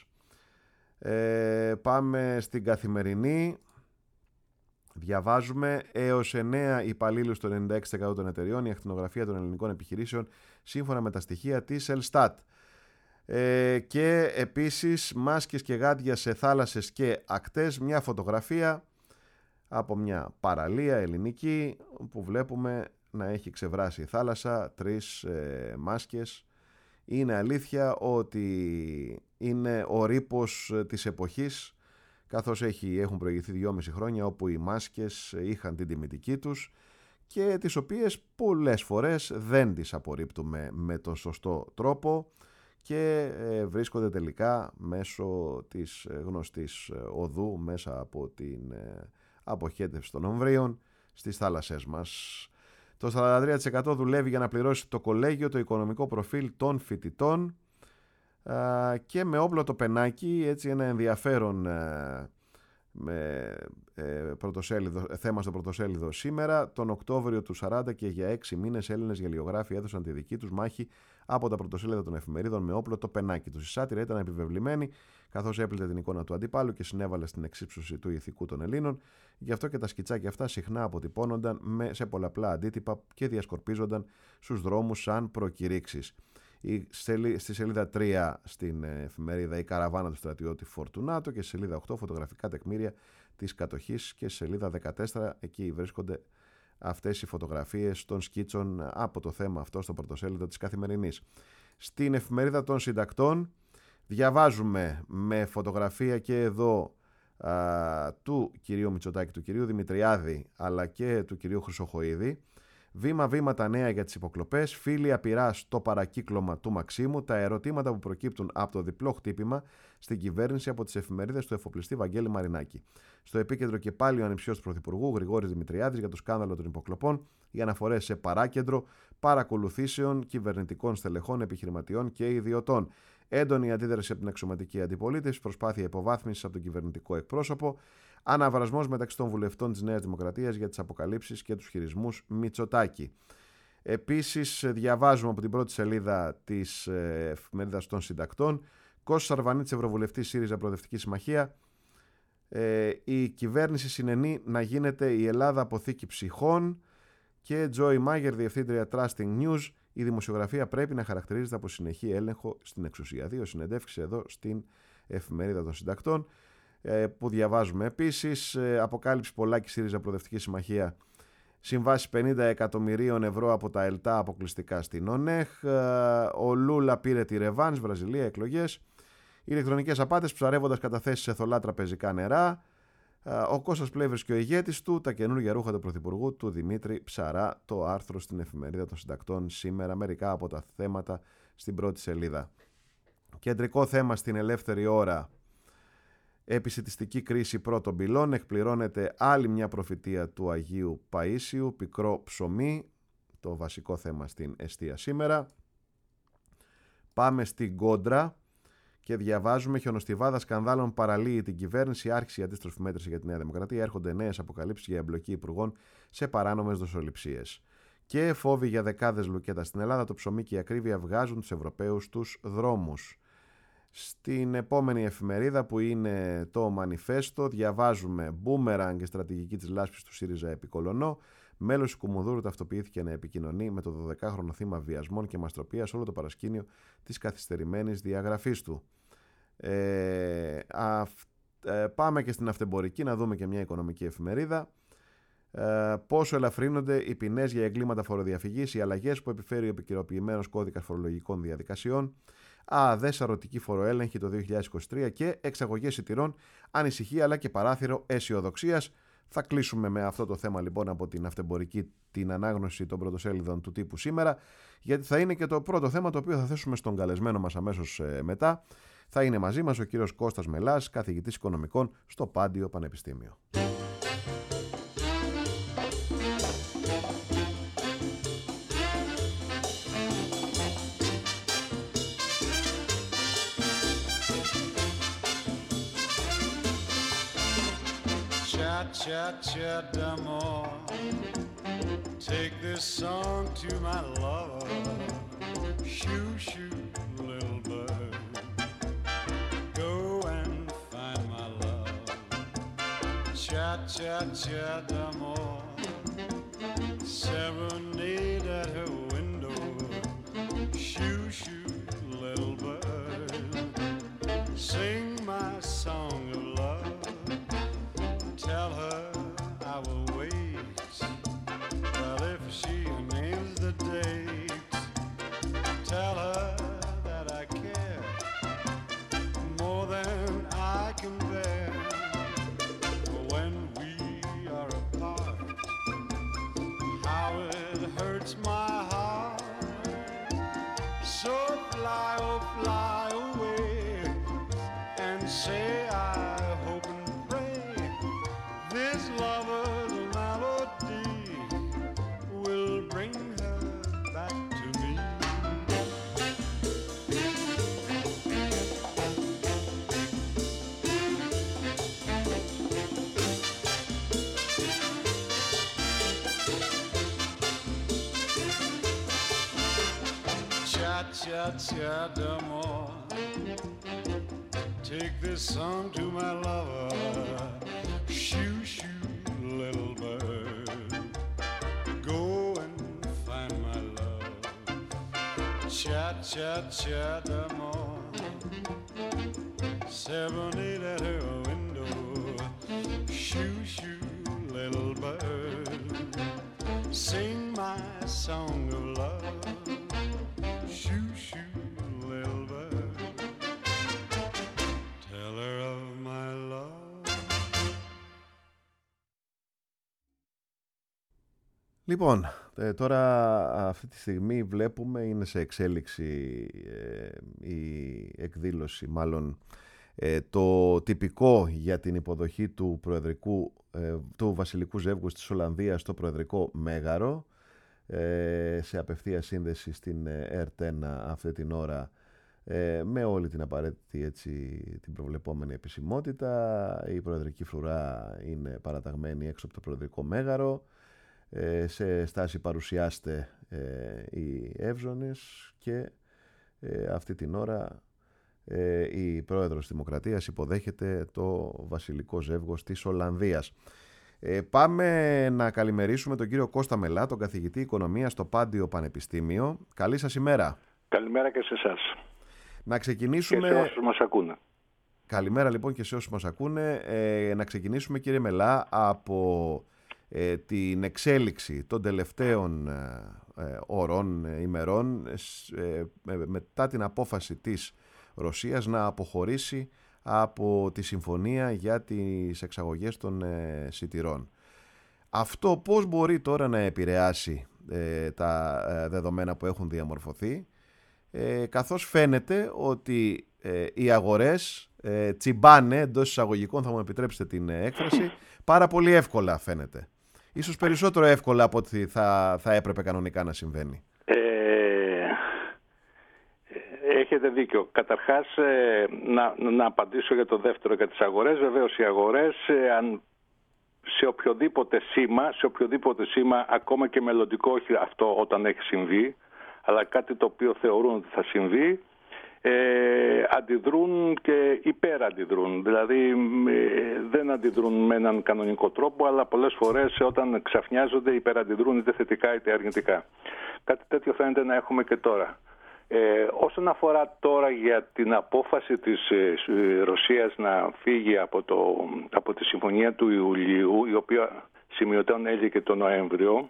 Πάμε στην Καθημερινή. Διαβάζουμε έως 9 υπαλλήλους το 96% των εταιριών, η ακτινογραφία των ελληνικών επιχειρήσεων σύμφωνα με τα στοιχεία της Ελστάτ. Και επίσης μάσκες και γάντια σε θάλασσες και ακτές, μια φωτογραφία από μια παραλία ελληνική που βλέπουμε να έχει ξεβράσει η θάλασσα, 3 μάσκες. Είναι αλήθεια ότι είναι ο ρήπος της εποχής, καθώς έχουν προηγηθεί 2,5 χρόνια όπου οι μάσκες είχαν την τιμητική τους και τις οποίες πολλές φορές δεν τις απορρίπτουμε με το σωστό τρόπο και βρίσκονται τελικά μέσω της γνωστής οδού, μέσα από την αποχέτευση των ομβρίων στις θάλασσές μας. Το 43% δουλεύει για να πληρώσει το κολέγιο, το οικονομικό προφίλ των φοιτητών και με όπλο το πενάκι, έτσι ένα ενδιαφέρον θέμα στο πρωτοσέλιδο σήμερα. Τον Οκτώβριο του 40 και για 6 μήνες Έλληνες γελιογράφοι έδωσαν τη δική τους μάχη από τα πρωτοσέλιδα των εφημερίδων με όπλο το πενάκι τους. Η σάτυρα ήταν επιβεβλημένη, καθώς έπλητε την εικόνα του αντιπάλου και συνέβαλε στην εξύψωση του ηθικού των Ελλήνων. Γι' αυτό και τα σκιτσάκια αυτά συχνά αποτυπώνονταν σε πολλαπλά αντίτυπα και διασκορπίζονταν στους δρόμους σαν προκηρύξεις. Στη σελίδα 3 στην εφημερίδα η καραβάνα του στρατιώτη Φορτουνάτο και στη σελίδα 8 φωτογραφικά τεκμήρια της κατοχής και στη σελίδα 14 εκεί βρίσκονται αυτές οι φωτογραφίες των σκίτσων από το θέμα αυτό στο πρωτοσέλιδο της Καθημερινής. Στην εφημερίδα των συντακτών διαβάζουμε με φωτογραφία και εδώ του κυρίου Μητσοτάκη, του κυρίου Δημητριάδη αλλά και του κυρίου Χρυσοχοΐδη. Βήμα-βήμα τα νέα για τις υποκλοπές, φίλοι απειρά στο παρακύκλωμα του Μαξίμου, τα ερωτήματα που προκύπτουν από το διπλό χτύπημα στην κυβέρνηση από τις εφημερίδες του εφοπλιστή Βαγγέλη Μαρινάκη. Στο επίκεντρο και πάλι ο ανιψιός του Πρωθυπουργού Γρηγόρης Δημητριάδης για το σκάνδαλο των υποκλοπών, οι αναφορές σε παράκεντρο παρακολουθήσεων κυβερνητικών στελεχών, επιχειρηματιών και ιδιωτών. Έντονη αντίδραση από την αξιωματική αντιπολίτευση, προσπάθεια υποβάθμισης από τον κυβερνητικό εκπρόσωπο. Αναβρασμός μεταξύ των βουλευτών της Νέας Δημοκρατίας για τις αποκαλύψεις και τους χειρισμούς Μητσοτάκη. Επίσης διαβάζουμε από την πρώτη σελίδα της εφημερίδας των συντακτών Κώστας Αρβανίτης, Ευρωβουλευτής ΣΥΡΙΖΑ Προοδευτική Συμμαχία. Η κυβέρνηση συνενεί να γίνεται η Ελλάδα αποθήκη ψυχών και Τζόι Μάγερ, Διευθύντρια Trusting News. Η δημοσιογραφία πρέπει να χαρακτηρίζεται από συνεχή έλεγχο στην εξουσία. 2 συνεντεύξεις εδώ στην εφημερίδα των συντακτών που διαβάζουμε επίσης. Αποκάλυψη Πολάκη ΣΥΡΙΖΑ Προοδευτική Συμμαχία. Συμβάσεις 50 εκατομμυρίων ευρώ από τα ΕΛΤΑ αποκλειστικά στην ΟΝΕΧ. Ο Λούλα πήρε τη ρεβάνς, Βραζιλία, εκλογές. Ηλεκτρονικές απάτες ψαρεύοντας καταθέσεις σε θολά τραπεζικά νερά. Ο Κώστας Πλεύρης και ο ηγέτης του, τα καινούργια ρούχα του Πρωθυπουργού του Δημήτρη Ψαρά. Το άρθρο στην εφημερίδα των συντακτών σήμερα. Μερικά από τα θέματα στην πρώτη σελίδα. Κεντρικό θέμα στην Ελεύθερη Ώρα. Επισιτιστική κρίση πρώτων πυλών. Εκπληρώνεται άλλη μια προφητεία του Αγίου Παΐσιου. Πικρό ψωμί. Το βασικό θέμα στην εστία σήμερα. Πάμε στην Κόντρα και διαβάζουμε χιονοστιβάδα σκανδάλων παραλύει την κυβέρνηση. Άρχισε η αντίστροφη μέτρηση για τη Νέα Δημοκρατία. Έρχονται νέες αποκαλύψεις για εμπλοκή υπουργών σε παράνομες δοσοληψίες. Και φόβοι για δεκάδες λουκέτα στην Ελλάδα. Το ψωμί και η ακρίβεια βγάζουν τους Ευρωπαίους στους δρόμους. Στην επόμενη εφημερίδα που είναι το Μανιφέστο διαβάζουμε μπούμεραγκ και στρατηγική της λάσπης του ΣΥΡΙΖΑ επί Κολωνό. Μέλος του Κουμουνδούρου ταυτοποιήθηκε να επικοινωνεί με το 12χρονο θύμα βιασμών και μαστροπίας όλο το παρασκήνιο της καθυστερημένης διαγραφής του. Πάμε και στην Αυτεμπορική να δούμε και μια οικονομική εφημερίδα. Πόσο ελαφρύνονται οι ποινές για εγκλήματα φοροδιαφυγής, οι αλλαγές που επιφέρει ο επικαιροποιημένος κώδικας φορολογικών διαδικασιών, αδεσαρωτική φοροέλεγχη το 2023 και εξαγωγές εισιτηρών, ανησυχία αλλά και παράθυρο αισιοδοξίας. Θα κλείσουμε με αυτό το θέμα λοιπόν από την Αυτεμπορική, την ανάγνωση των πρωτοσέλιδων του τύπου σήμερα, γιατί θα είναι και το πρώτο θέμα το οποίο θα θέσουμε στον καλεσμένο μας αμέσως μετά. Θα είναι μαζί μας ο κύριος Κώστας Μελάς, καθηγητής οικονομικών στο Πάντιο Πανεπιστήμιο. Cha-cha-cha d'amour. Take this song to my lover. Shoo, shoo, little bird. Go and find my love. Cha-cha-cha d'amour. Serenade at her window. Shoo, shoo, little bird. Sing my song of love. Tell her I will wait. Well, if she names the date, tell her that I care more than I can bear. When we are apart, how it hurts my heart. So fly, oh fly away, and say I hope and pray this lover's melody will bring her back to me. Cha-cha-cha d'amour. Take this song to my lover. Shoo, shoo, little bird. Go and find my love. Cha-cha-cha d'amour. Serenade at her window. Shoo, shoo, little bird. Sing my song of love. Shoo, shoo, little bird. Tell her of my love. Λοιπόν, τώρα αυτή τη στιγμή βλέπουμε, είναι σε εξέλιξη η εκδήλωση, μάλλον το τυπικό για την υποδοχή του του βασιλικού ζεύγους της Ολλανδίας στο Προεδρικό Μέγαρο, σε απευθεία σύνδεση στην ΕΡΤ1 αυτή την ώρα, με όλη την απαραίτητη, την προβλεπόμενη επισημότητα. Η προεδρική φρουρά είναι παραταγμένη έξω από το Προεδρικό Μέγαρο. Σε στάση παρουσιάστε οι Εύζωνες και αυτή την ώρα η πρόεδρος Δημοκρατίας υποδέχεται το βασιλικό ζεύγος της Ολλανδίας. Πάμε να καλημερίσουμε τον κύριο Κώστα Μελά, τον καθηγητή οικονομίας στο Πάντιο Πανεπιστήμιο. Καλή σας ημέρα. Καλημέρα και σε εσάς. Να ξεκινήσουμε... Και σε όσους μας ακούνε. Καλημέρα λοιπόν και σε όσους μας ακούνε. Να ξεκινήσουμε, κύριε Μελά, από την εξέλιξη των τελευταίων ώρων, ημερών, μετά την απόφαση της Ρωσίας να αποχωρήσει από τη συμφωνία για τις εξαγωγές των σιτηρών. Αυτό πώς μπορεί τώρα να επηρεάσει τα δεδομένα που έχουν διαμορφωθεί, καθώς φαίνεται ότι οι αγορές τσιμπάνε, εντός εισαγωγικών, θα μου επιτρέψετε την έκφραση, πάρα πολύ εύκολα φαίνεται. Ίσως περισσότερο εύκολα από ό,τι θα έπρεπε κανονικά να συμβαίνει. Έχετε δίκιο. Καταρχάς, να απαντήσω για το δεύτερο, για τις αγορές. Βεβαίως οι αγορές, σε οποιοδήποτε σήμα, ακόμα και μελλοντικό, όχι αυτό όταν έχει συμβεί, αλλά κάτι το οποίο θεωρούν ότι θα συμβεί, αντιδρούν και υπεραντιδρούν. Δηλαδή δεν αντιδρούν με έναν κανονικό τρόπο, αλλά πολλές φορές όταν ξαφνιάζονται υπεραντιδρούν είτε θετικά είτε αρνητικά. Κάτι τέτοιο φαίνεται να έχουμε και τώρα. Όσον αφορά τώρα για την απόφαση της Ρωσίας να φύγει από τη συμφωνία του Ιουλίου, η οποία σημειωτέων έλυγε το Νοέμβριο,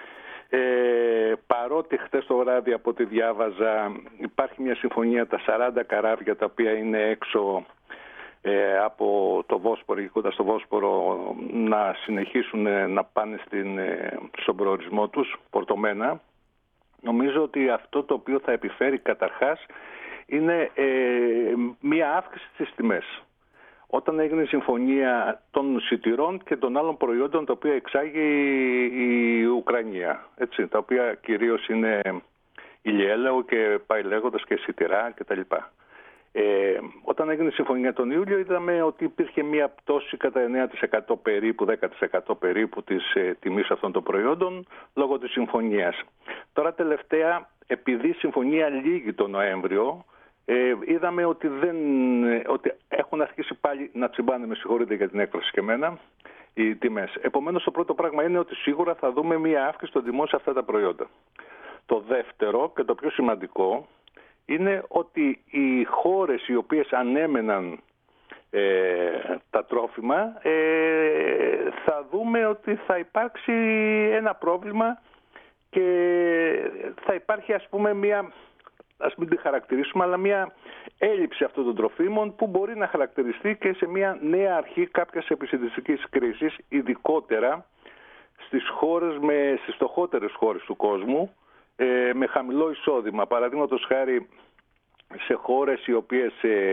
παρότι χθες το βράδυ από ό,τι διάβαζα υπάρχει μια συμφωνία, τα 40 καράβια τα οποία είναι έξω από το Βόσπορο, γυρκώντας το Βόσπορο, να συνεχίσουν να πάνε στον προορισμό τους, πορτωμένα. Νομίζω ότι αυτό το οποίο θα επιφέρει καταρχάς είναι μία αύξηση στις τιμές. Όταν έγινε η συμφωνία των σιτηρών και των άλλων προϊόντων τα οποία εξάγει η Ουκρανία, έτσι, τα οποία κυρίως είναι ηλιέλαιο και πάει λέγοντας και σιτηρά κτλ. Όταν έγινε η συμφωνία τον Ιούλιο είδαμε ότι υπήρχε μια πτώση κατά 9% περίπου, 10% περίπου της τιμής αυτών των προϊόντων λόγω της συμφωνίας. Τώρα τελευταία, επειδή η συμφωνία λήγει τον Νοέμβριο, είδαμε ότι έχουν αρχίσει πάλι να τσιμπάνε, με συγχωρείτε για την έκφραση και εμένα, οι τιμές. Επομένως, το πρώτο πράγμα είναι ότι σίγουρα θα δούμε μια αύξηση των τιμών σε αυτά τα προϊόντα. Το δεύτερο και το πιο σημαντικό είναι ότι οι χώρες οι οποίες ανέμεναν τα τρόφιμα, θα δούμε ότι θα υπάρξει ένα πρόβλημα και θα υπάρχει, ας πούμε, μια, ας μην τη χαρακτηρίσουμε, αλλά μια έλλειψη αυτών των τροφίμων που μπορεί να χαρακτηριστεί και σε μια νέα αρχή κάποιας επισητιστικής κρίσης, ειδικότερα στις φτωχότερες χώρες του κόσμου, με χαμηλό εισόδημα. Παραδείγματος χάρη σε χώρες οι οποίες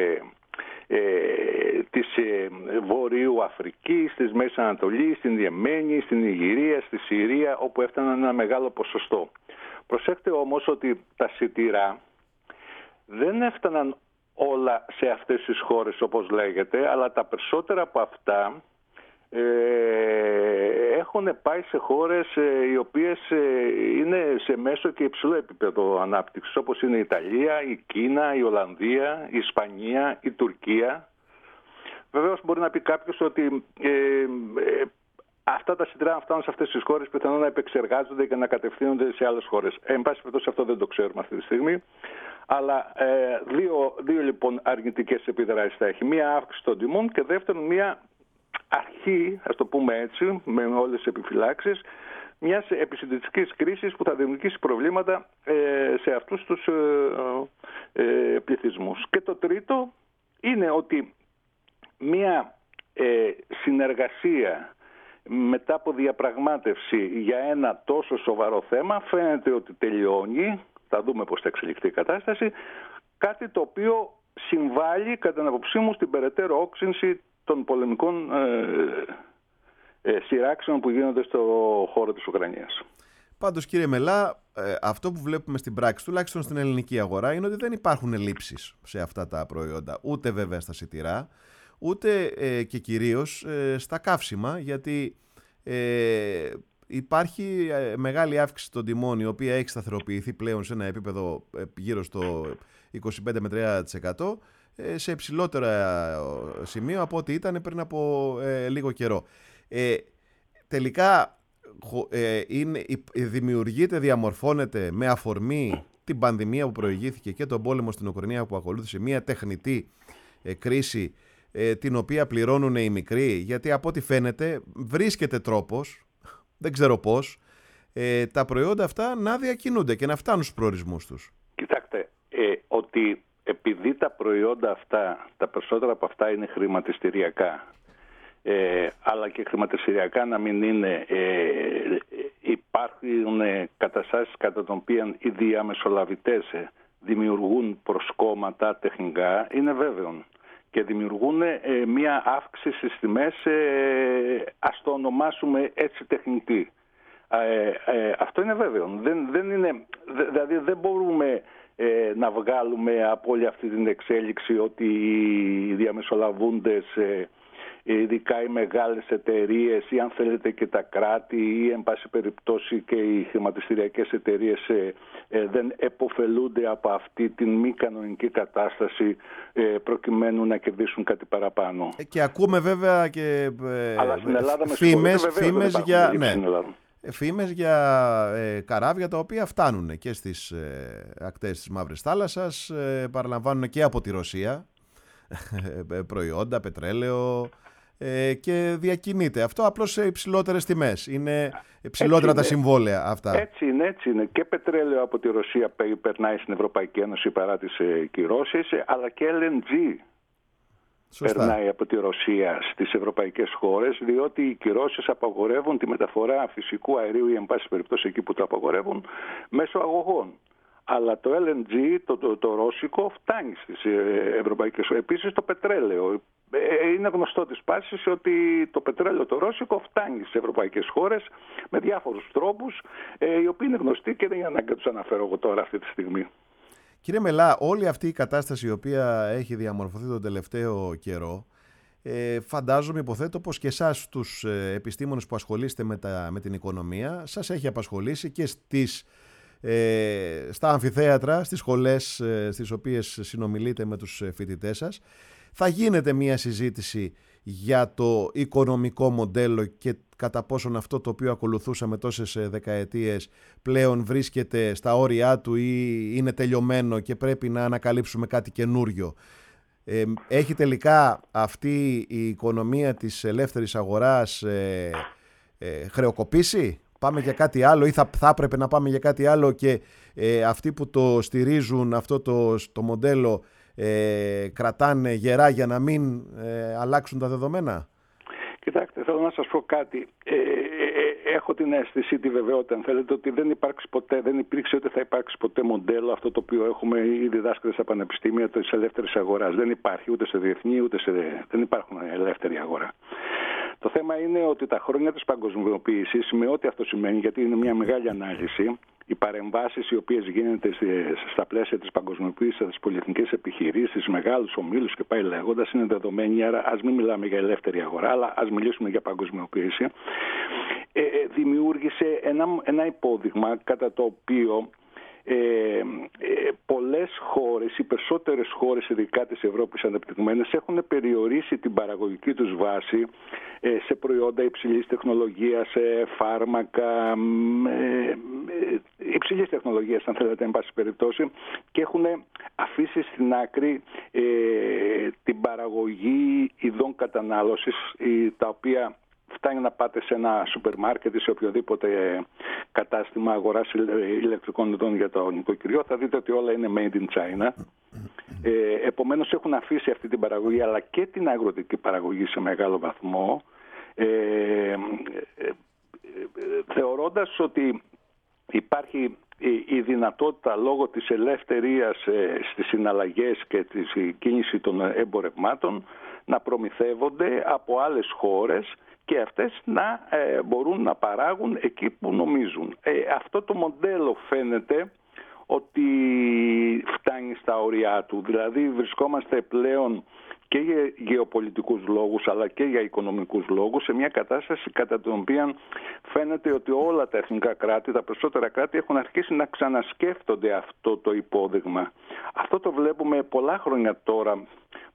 της Βορείου Αφρικής, της Μέσης Ανατολής, στην Ιεμένη, στην Ιγυρία, στη Συρία, όπου έφταναν ένα μεγάλο ποσοστό. Προσέξτε όμως ότι τα σιτηρά δεν έφταναν όλα σε αυτές τις χώρες όπως λέγεται, αλλά τα περισσότερα από αυτά έχουν πάει σε χώρες οι οποίες είναι σε μέσο και υψηλό επίπεδο ανάπτυξης, όπως είναι η Ιταλία, η Κίνα, η Ολλανδία, η Ισπανία, η Τουρκία. Βεβαίως μπορεί να πει κάποιος ότι αυτά τα σιτηρά φτάνουν σε αυτές τις χώρες, πιθανόν να επεξεργάζονται και να κατευθύνονται σε άλλες χώρες. Εν πάση περιπτώσει αυτό δεν το ξέρουμε αυτή τη στιγμή. Αλλά δύο λοιπόν αρνητικές επιδράσεις θα έχει. Μία αύξηση των τιμών και δεύτερον μία αρχή, ας το πούμε έτσι, με όλες τις επιφυλάξεις, μιας επισητιστικής κρίσης που θα δημιουργήσει προβλήματα σε αυτούς τους πληθυσμούς. Και το τρίτο είναι ότι μια συνεργασία μετά από διαπραγμάτευση για ένα τόσο σοβαρό θέμα φαίνεται ότι τελειώνει, θα δούμε πώς θα εξελιχθεί η κατάσταση, κάτι το οποίο συμβάλλει κατά την άποψή μου στην περαιτέρω όξυνση των πολεμικών σειράξεων που γίνονται στο χώρο της Ουκρανίας. Πάντως, κύριε Μελά, αυτό που βλέπουμε στην πράξη, τουλάχιστον στην ελληνική αγορά, είναι ότι δεν υπάρχουν ελλείψεις σε αυτά τα προϊόντα. Ούτε βέβαια στα σιτηρά, ούτε και κυρίως στα καύσιμα, γιατί υπάρχει μεγάλη αύξηση των τιμών, η οποία έχει σταθεροποιηθεί πλέον σε ένα επίπεδο γύρω στο 25 με 30%, σε υψηλότερα σημείο από ό,τι ήταν πριν από λίγο καιρό. Τελικά δημιουργείται, διαμορφώνεται με αφορμή την πανδημία που προηγήθηκε και τον πόλεμο στην Ουκρανία που ακολούθησε μια τεχνητή κρίση, την οποία πληρώνουν οι μικροί, γιατί από ό,τι φαίνεται βρίσκεται τρόπος, δεν ξέρω πώς, τα προϊόντα αυτά να διακινούνται και να φτάνουν στους προορισμούς τους. Κοιτάξτε, ότι επειδή τα προϊόντα αυτά, τα περισσότερα από αυτά είναι χρηματιστηριακά, αλλά και χρηματιστηριακά να μην είναι, υπάρχουν καταστάσεις κατά των οποίων οι διαμεσολαβητές δημιουργούν προσκόμματα τεχνικά, είναι βέβαιο. Και δημιουργούν μία αύξηση στις τιμές, ας το ονομάσουμε έτσι τεχνητή. Αυτό είναι βέβαιο. Δηλαδή δεν μπορούμε να βγάλουμε από όλη αυτή την εξέλιξη ότι οι διαμεσολαβούντες, ειδικά οι μεγάλες εταιρείες ή αν θέλετε και τα κράτη ή εν πάση περιπτώσει και οι χρηματιστηριακές εταιρείες δεν επωφελούνται από αυτή την μη κανονική κατάσταση προκειμένου να κερδίσουν κάτι παραπάνω. Και ακούμε βέβαια και φήμες για καράβια τα οποία φτάνουν και στις ακτές της Μαύρης Θάλασσας, παραλαμβάνουν και από τη Ρωσία προϊόντα, πετρέλαιο, και διακινείται. Αυτό απλώς σε υψηλότερες τιμές. Είναι υψηλότερα τα συμβόλαια αυτά. Έτσι είναι. Και πετρέλαιο από τη Ρωσία περνάει στην Ευρωπαϊκή Ένωση παρά τις κυρώσεις, αλλά και LNG περνάει από τη Ρωσία στις ευρωπαϊκές χώρες, διότι οι κυρώσεις απαγορεύουν τη μεταφορά φυσικού αερίου ή εν πάση περιπτώσει εκεί που το απαγορεύουν μέσω αγωγών. Αλλά το LNG, το ρώσικο, φτάνει στις ευρωπαϊκές χώρες. Επίσης το πετρέλαιο. Είναι γνωστό της πάσης ότι το πετρέλαιο το ρώσικο φτάνει στις ευρωπαϊκές χώρες με διάφορους τρόπους, οι οποίοι είναι γνωστοί και δεν είναι ανάγκη να τους αναφέρω εγώ τώρα αυτή τη στιγμή. Κύριε Μελά, όλη αυτή η κατάσταση η οποία έχει διαμορφωθεί τον τελευταίο καιρό, φαντάζομαι, υποθέτω πως και εσάς τους επιστήμονες που ασχολείστε με την οικονομία σας έχει απασχολήσει και στα αμφιθέατρα, στις σχολές στις οποίες συνομιλείτε με τους φοιτητές σας. Θα γίνεται μια συζήτηση για το οικονομικό μοντέλο και κατά πόσον αυτό το οποίο ακολουθούσαμε τόσες δεκαετίες πλέον βρίσκεται στα όρια του ή είναι τελειωμένο και πρέπει να ανακαλύψουμε κάτι καινούριο. Έχει τελικά αυτή η οικονομία της ελεύθερης αγοράς χρεοκοπήσει? Πάμε για κάτι άλλο ή θα έπρεπε να πάμε για κάτι άλλο και αυτοί που το στηρίζουν αυτό το μοντέλο κρατάνε γερά για να μην αλλάξουν τα δεδομένα? Κοιτάξτε, θέλω να σας πω κάτι. Έχω την αίσθηση, τη βεβαιότητα, αν θέλετε, ότι δεν υπήρξε ούτε θα υπάρξει ποτέ μοντέλο αυτό το οποίο έχουμε οι διδάσκοντες στα πανεπιστήμια της ελεύθερης αγοράς. Δεν υπάρχει ούτε σε διεθνή, δεν υπάρχουν ελεύθερη αγορά. Το θέμα είναι ότι τα χρόνια της παγκοσμιοποίησης, με ό,τι αυτό σημαίνει, γιατί είναι μια μεγάλη ανάλυση, οι παρεμβάσεις οι οποίες γίνονται στα πλαίσια της παγκοσμιοποίησης στις πολυεθνικές επιχειρήσεις, μεγάλους ομίλους και πάει λέγοντας, είναι δεδομένοι. Άρα ας μην μιλάμε για ελεύθερη αγορά, αλλά ας μιλήσουμε για παγκοσμιοποίηση. Δημιούργησε ένα υπόδειγμα κατά το οποίο πολλές χώρες, οι περισσότερες χώρες, ειδικά της Ευρώπης ανεπτυγμένες, έχουν περιορίσει την παραγωγική τους βάση σε προϊόντα υψηλής τεχνολογίας, σε φάρμακα, υψηλής τεχνολογίας αν θέλετε εν πάση περιπτώσει, και έχουν αφήσει στην άκρη την παραγωγή ειδών κατανάλωσης, τα οποία φτάνει να πάτε σε ένα σούπερ μάρκετ ή σε οποιοδήποτε κατάστημα αγοράς ηλεκτρικών ειδών για το νοικοκυριό, θα δείτε ότι όλα είναι made in China. Επομένως έχουν αφήσει αυτή την παραγωγή αλλά και την αγροτική παραγωγή σε μεγάλο βαθμό, θεωρώντας ότι υπάρχει η δυνατότητα λόγω της ελευθερίας στις συναλλαγές και της κίνηση των εμπορευμάτων να προμηθεύονται από άλλες χώρες και αυτές να μπορούν να παράγουν εκεί που νομίζουν. Αυτό το μοντέλο φαίνεται ότι φτάνει στα όρια του. Δηλαδή βρισκόμαστε πλέον και για γεωπολιτικούς λόγους αλλά και για οικονομικούς λόγους σε μια κατάσταση κατά την οποία φαίνεται ότι όλα τα εθνικά κράτη, τα περισσότερα κράτη έχουν αρχίσει να ξανασκέφτονται αυτό το υπόδειγμα. Αυτό το βλέπουμε πολλά χρόνια τώρα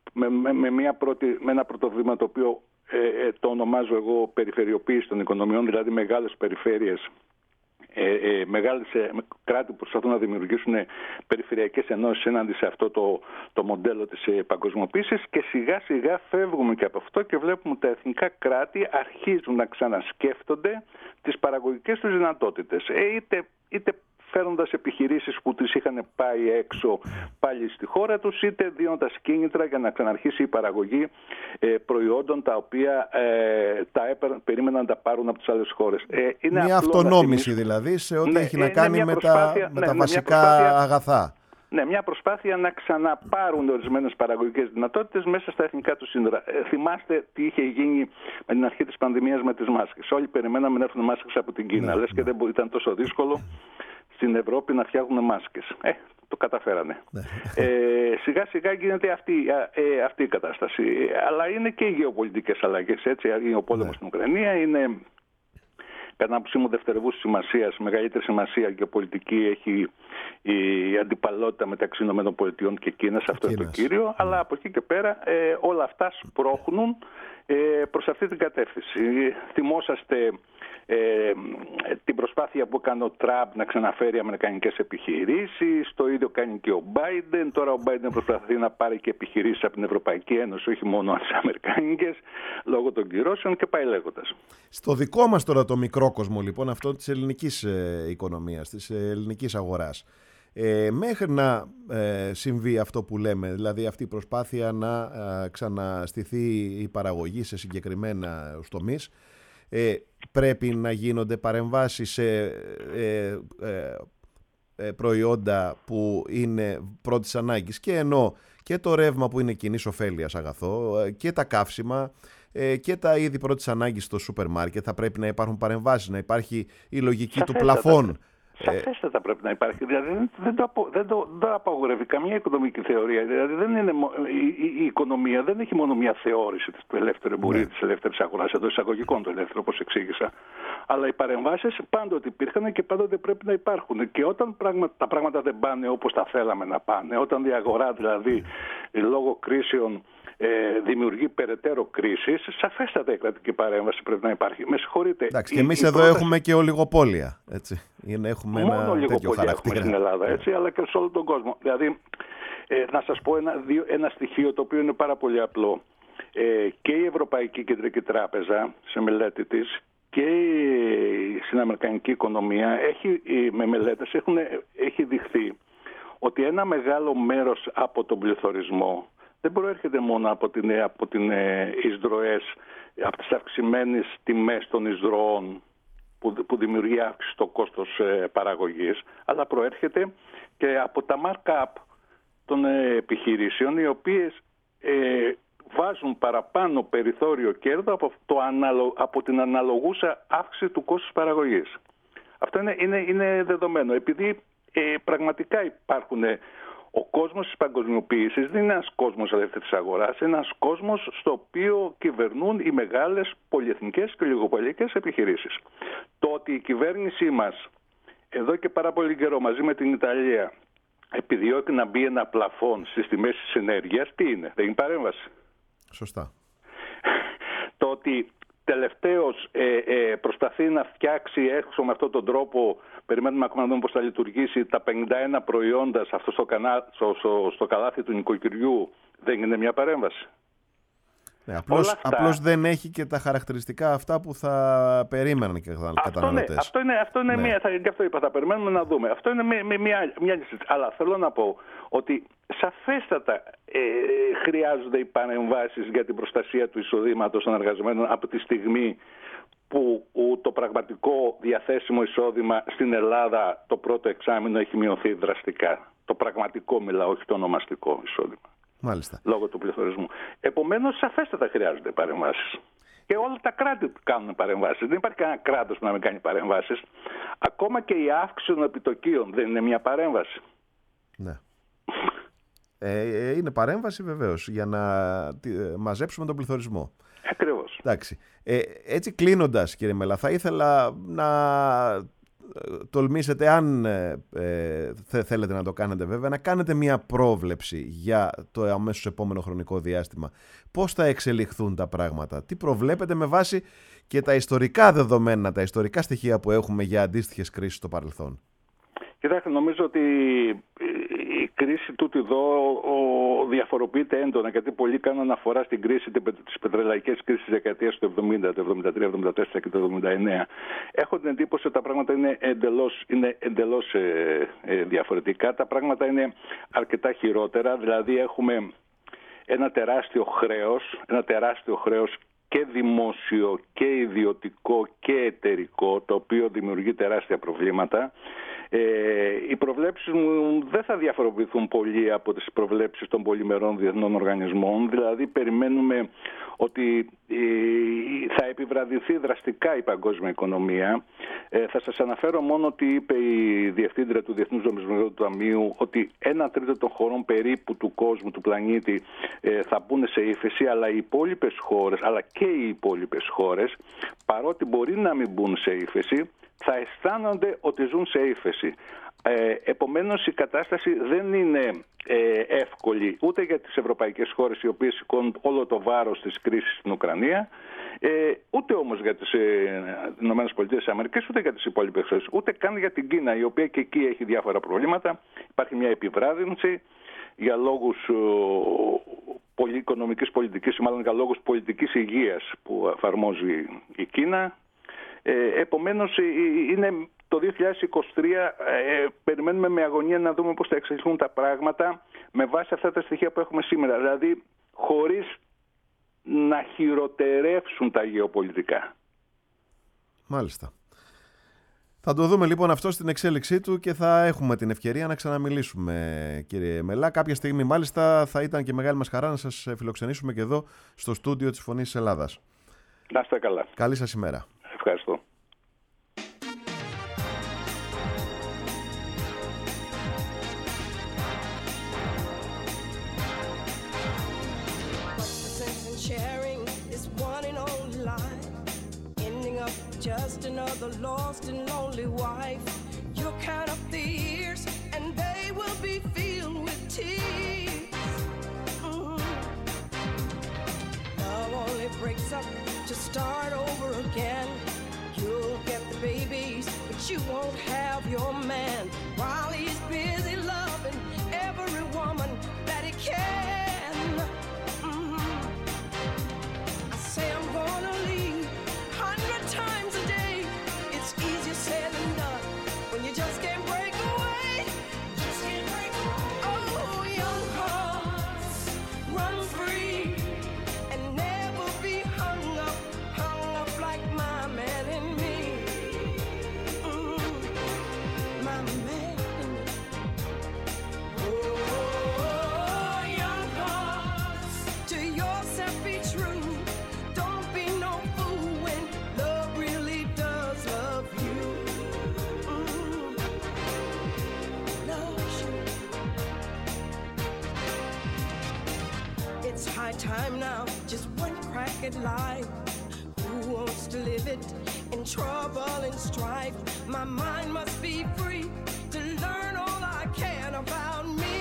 με ένα πρώτο βήμα το οποίο το ονομάζω εγώ περιφερειοποίηση των οικονομιών, δηλαδή μεγάλες περιφέρειες, μεγάλες κράτη που προσπαθούν να δημιουργήσουν περιφερειακές ενώσεις έναντι σε αυτό το μοντέλο της παγκοσμιοποίησης, και σιγά σιγά φεύγουμε και από αυτό και βλέπουμε ότι τα εθνικά κράτη αρχίζουν να ξανασκέφτονται τις παραγωγικές τους δυνατότητες, είτε φέρνοντας επιχειρήσεις που τις είχαν πάει έξω πάλι στη χώρα τους, είτε δίνοντας κίνητρα για να ξαναρχίσει η παραγωγή προϊόντων τα οποία περίμεναν να τα πάρουν από τις άλλες χώρες. Μια αυτονόμηση δηλαδή σε ό,τι έχει να κάνει με τα βασικά αγαθά. Ναι, μια προσπάθεια να ξαναπάρουν ορισμένες παραγωγικές δυνατότητες μέσα στα εθνικά τους σύνορα. Θυμάστε τι είχε γίνει με την αρχή της πανδημίας με τις μάσκες. Όλοι περιμέναμε να έρθουν μάσκες από την Κίνα. Λες και δεν ήταν τόσο δύσκολο στην Ευρώπη να φτιάχνουν μάσκες. Το καταφέρανε. Σιγά σιγά γίνεται αυτή η κατάσταση. Αλλά είναι και οι γεωπολιτικές αλλαγές. Έτσι, είναι ο πόλεμος στην Ουκρανία, είναι κατά άποψή μου δευτερευούσης σημασίας, μεγαλύτερη σημασία γεωπολιτική έχει η αντιπαλότητα μεταξύ ΗΠΑ και Κίνας, αυτό είναι το κύριο, αλλά από εκεί και πέρα όλα αυτά σπρώχνουν προς αυτή την κατεύθυνση. Θυμόσαστε την προσπάθεια που έκανε ο Τραμπ να ξαναφέρει αμερικανικές επιχειρήσεις, το ίδιο κάνει και ο Μπάιντεν. Τώρα ο Μπάιντεν προσπαθεί να πάρει και επιχειρήσεις από την Ευρωπαϊκή Ένωση, όχι μόνο τις αμερικανικές, λόγω των κυρώσεων και πάει λέγοντας. Στο δικό μας τώρα το μικρό κόσμο λοιπόν, αυτό της ελληνικής οικονομίας, της ελληνικής αγοράς, μέχρι να συμβεί αυτό που λέμε, δηλαδή αυτή η προσπάθεια να ξαναστηθεί η παραγωγή σε συγκεκριμένα τομείς, πρέπει να γίνονται παρεμβάσεις σε προϊόντα που είναι πρώτης ανάγκης, και ενώ και το ρεύμα που είναι κοινής ωφέλειας αγαθό και τα καύσιμα και τα είδη πρώτης ανάγκης στο σούπερ μάρκετ, θα πρέπει να υπάρχουν παρεμβάσεις, να υπάρχει η λογική του πλαφών. Σαφέστατα πρέπει να υπάρχει. Δηλαδή δεν το απαγορεύει καμία οικονομική θεωρία. Δηλαδή η οικονομία δεν έχει μόνο μια θεώρηση του ελεύθερου εμπορίου, της ελεύθερης αγοράς, εντός εισαγωγικών το ελεύθερο, όπως εξήγησα. Αλλά οι παρεμβάσεις πάντοτε υπήρχαν και πάντοτε πρέπει να υπάρχουν. Και όταν τα πράγματα δεν πάνε όπως τα θέλαμε να πάνε, όταν η αγορά δηλαδή λόγω κρίσεων δημιουργεί περαιτέρω κρίσεις, σαφέστατα η κρατική παρέμβαση πρέπει να υπάρχει. Με συγχωρείτε. Εντάξει, και εμείς εδώ έχουμε και ολιγοπόλια. Έτσι. Έχουμε μόνο ένα τέτοιο χαρακτήρα. Έχουμε στην Ελλάδα, έτσι, αλλά και σε όλο τον κόσμο. Δηλαδή, να σας πω ένα στοιχείο το οποίο είναι πάρα πολύ απλό. Και η Ευρωπαϊκή Κεντρική Τράπεζα, σε μελέτη της, και στην αμερικανική οικονομία, με μελέτες έχει δειχθεί ότι ένα μεγάλο μέρος από τον πληθωρισμό δεν προέρχεται μόνο από την εισδροές, από τις αυξημένες τιμές των εισδροών που δημιουργεί αύξηση στο κόστος παραγωγής, αλλά προέρχεται και από τα markup των επιχειρήσεων, οι οποίες βάζουν παραπάνω περιθώριο κέρδο από την αναλογούσα αύξηση του κόστους παραγωγής. Αυτό είναι δεδομένο. Επειδή πραγματικά υπάρχουν... Ο κόσμος της παγκοσμιοποίησης δεν είναι ένας κόσμος ελεύθερης αγοράς, είναι ένας κόσμος στο οποίο κυβερνούν οι μεγάλες πολυεθνικές και ολιγοπωλιακές επιχειρήσεις. Το ότι η κυβέρνησή μας εδώ και πάρα πολύ καιρό μαζί με την Ιταλία επιδιώκει να μπει ένα πλαφόν στις τιμές της ενέργειας, τι είναι? Δεν είναι παρέμβαση. Σωστά. Το ότι τελευταίως προσπαθεί να φτιάξει έξω με αυτόν τον τρόπο, περιμένουμε ακόμα να δούμε πώς θα λειτουργήσει, τα 51 προϊόντα στο καλάθι του νοικοκυριού, δεν είναι μια παρέμβαση? Ναι, απλώς δεν έχει και τα χαρακτηριστικά αυτά που θα περίμεναν και οι καταναλωτές. Αυτό είναι μία, γι' αυτό είπα, θα περιμένουμε να δούμε. Αυτό είναι μια λύση. Αλλά θέλω να πω ότι σαφέστατα χρειάζονται οι παρεμβάσεις για την προστασία του εισοδήματος των εργαζομένων από τη στιγμή που το πραγματικό διαθέσιμο εισόδημα στην Ελλάδα το πρώτο εξάμηνο έχει μειωθεί δραστικά. Το πραγματικό μιλάω, όχι το ονομαστικό εισόδημα. Μάλιστα. Λόγω του πληθωρισμού. Επομένως, σαφέστατα χρειάζονται παρεμβάσεις. Και όλα τα κράτη κάνουν παρεμβάσεις. Δεν υπάρχει κανένα κράτος που να μην κάνει παρεμβάσεις. Ακόμα και η αύξηση των επιτοκίων δεν είναι μια παρέμβαση? Ναι. Είναι παρέμβαση βεβαίως για να μαζέψουμε τον πληθωρισμό. Ακριβώς. Εντάξει. Έτσι κλείνοντας, κύριε Μελά, θα ήθελα να τολμήσετε, αν θέλετε να το κάνετε βέβαια, να κάνετε μια πρόβλεψη για το αμέσως επόμενο χρονικό διάστημα. Πώς θα εξελιχθούν τα πράγματα, τι προβλέπετε με βάση και τα ιστορικά δεδομένα, τα ιστορικά στοιχεία που έχουμε για αντίστοιχες κρίσεις στο παρελθόν? Κοιτάξτε, νομίζω ότι η κρίση τούτη εδώ διαφοροποιείται έντονα, γιατί πολλοί κάνουν αναφορά στην κρίση, τις πετρελαϊκές κρίσεις της δεκαετίας του 70, το 73, 74 και το 79. Έχω την εντύπωση ότι τα πράγματα είναι εντελώς διαφορετικά. Τα πράγματα είναι αρκετά χειρότερα, δηλαδή έχουμε ένα τεράστιο χρέος και δημόσιο και ιδιωτικό και εταιρικό, το οποίο δημιουργεί τεράστια προβλήματα. Οι προβλέψεις μου δεν θα διαφοροποιηθούν πολύ από τις προβλέψεις των πολυμερών διεθνών οργανισμών. Δηλαδή περιμένουμε ότι θα επιβραδυνθεί δραστικά η παγκόσμια οικονομία. Θα σας αναφέρω μόνο ότι είπε η Διευθύντρια του Διεθνούς Νομισματικού Ταμείου, ότι 1/3 των χωρών περίπου του κόσμου, του πλανήτη, θα μπουν σε ύφεση, αλλά οι υπόλοιπες χώρες, παρότι μπορεί να μην μπουν σε ύφεση, θα αισθάνονται ότι ζουν σε ύφεση. Επομένως η κατάσταση δεν είναι εύκολη ούτε για τις ευρωπαϊκές χώρες, οι οποίες σηκώνουν όλο το βάρος της κρίσης στην Ουκρανία, ούτε όμως για τις ΗΠΑ, ούτε για τις υπόλοιπες χώρες, ούτε καν για την Κίνα, η οποία και εκεί έχει διάφορα προβλήματα. Υπάρχει μια επιβράδυνση για λόγους οικονομικής πολιτικής, ή μάλλον για λόγους πολιτικής υγείας που εφαρμόζει η Κίνα. Επομένως το 2023 περιμένουμε με αγωνία να δούμε πώς θα εξελιχθούν τα πράγματα με βάση αυτά τα στοιχεία που έχουμε σήμερα, δηλαδή χωρίς να χειροτερεύσουν τα γεωπολιτικά. Μάλιστα. Θα το δούμε λοιπόν αυτό στην εξέλιξή του και θα έχουμε την ευκαιρία να ξαναμιλήσουμε, κύριε Μελά. Κάποια στιγμή μάλιστα θα ήταν και μεγάλη μας χαρά να σας φιλοξενήσουμε και εδώ στο στούντιο της Φωνής της Ελλάδας. Να είστε καλά. Καλή σας ημέρα. Ευχαριστώ. sharing this one and only life, ending up just another lost and lonely wife. You'll count up the years and they will be filled with tears. Love only breaks up to start over again. You'll get the babies, but you won't have your man, while he's busy loving every woman that he can. I say I'm gonna leave 100 times a day. It's easier said than done when you just can't break away. Just can't break away. Oh, young hearts, run free and never be hung up like my man and me. My man and me. Oh, young hearts, to yourself be true. Don't be no fool when love really does love you. Loves you. It's high time now, just one crack at life. Who wants to live it in trouble and strife? My mind must be free to learn all I can about me.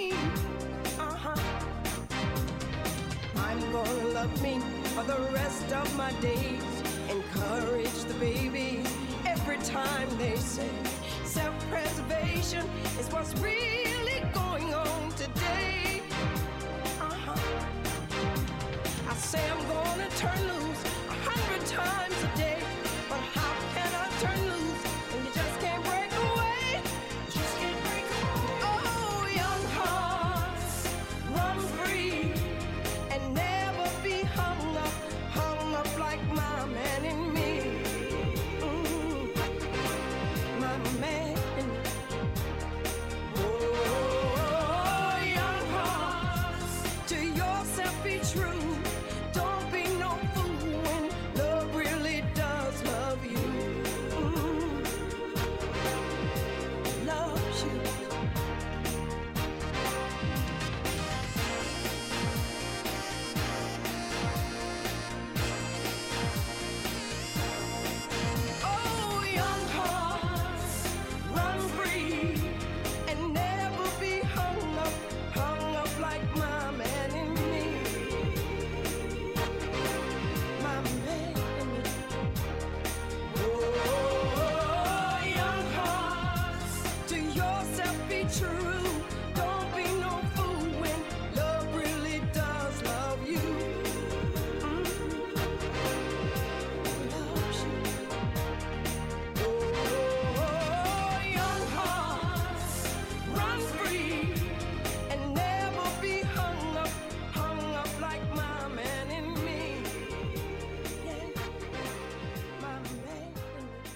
I'm gonna love me for the rest of my days. Encourage the babies every time they say self-preservation is what's really going on today. I say I'm gonna turn loose 100 times a day, but how can I turn loose when you just can't break away? Just can't break away. Oh, young hearts, run free and never be hung up like my man and me. My man and me. Oh, young hearts, to yourself be true. Don't be no fool when love really does love you. Loves you. Oh, young hearts, run free and never be hung up like my man and me. My man and me. Oh, young hearts, to yourself be true. Don't be no fool when love really does love you. Loves you. Oh, young hearts, run free and never be hung up like my man and me. Yeah, my man and me.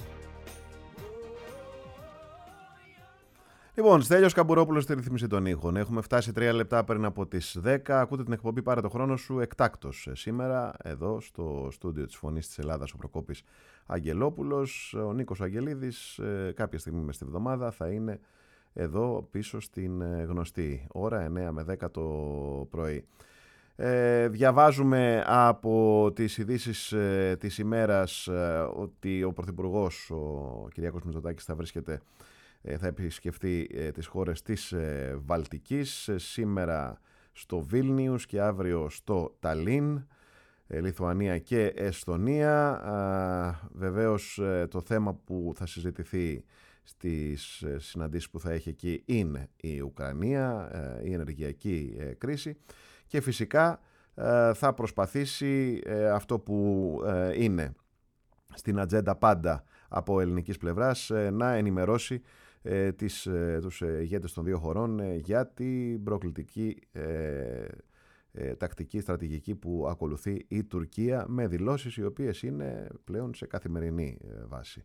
Λοιπόν, Στέλιος Καμπουρόπουλος στη ρύθμιση των ήχων. Έχουμε φτάσει 3 λεπτά πριν από τις 10. Ακούτε την εκπομπή «Πάρε το χρόνο σου» εκτάκτος. Σήμερα, εδώ στο στούντιο της Φωνής της Ελλάδας, ο Προκόπης Αγγελόπουλος. Ο Νίκος Αγγελίδης κάποια στιγμή μες στη βδομάδα θα είναι εδώ πίσω στην γνωστή ώρα, 9 με 10 το πρωί. Διαβάζουμε από τις ειδήσεις της ημέρας ότι ο Πρωθυπουργός, ο Κυριάκος Μητσοτάκης, θα επισκεφτεί τις χώρες της Βαλτικής, σήμερα στο Βίλνιους και αύριο στο Ταλίν, Λιθουανία και Εσθονία. Βεβαίως το θέμα που θα συζητηθεί στις συναντήσεις που θα έχει εκεί είναι η Ουκρανία, η ενεργειακή κρίση και φυσικά θα προσπαθήσει αυτό που είναι στην ατζέντα πάντα από ελληνικής πλευράς, να ενημερώσει τους ηγέτες των δύο χωρών για την προκλητική τακτική, στρατηγική που ακολουθεί η Τουρκία, με δηλώσεις οι οποίες είναι πλέον σε καθημερινή βάση.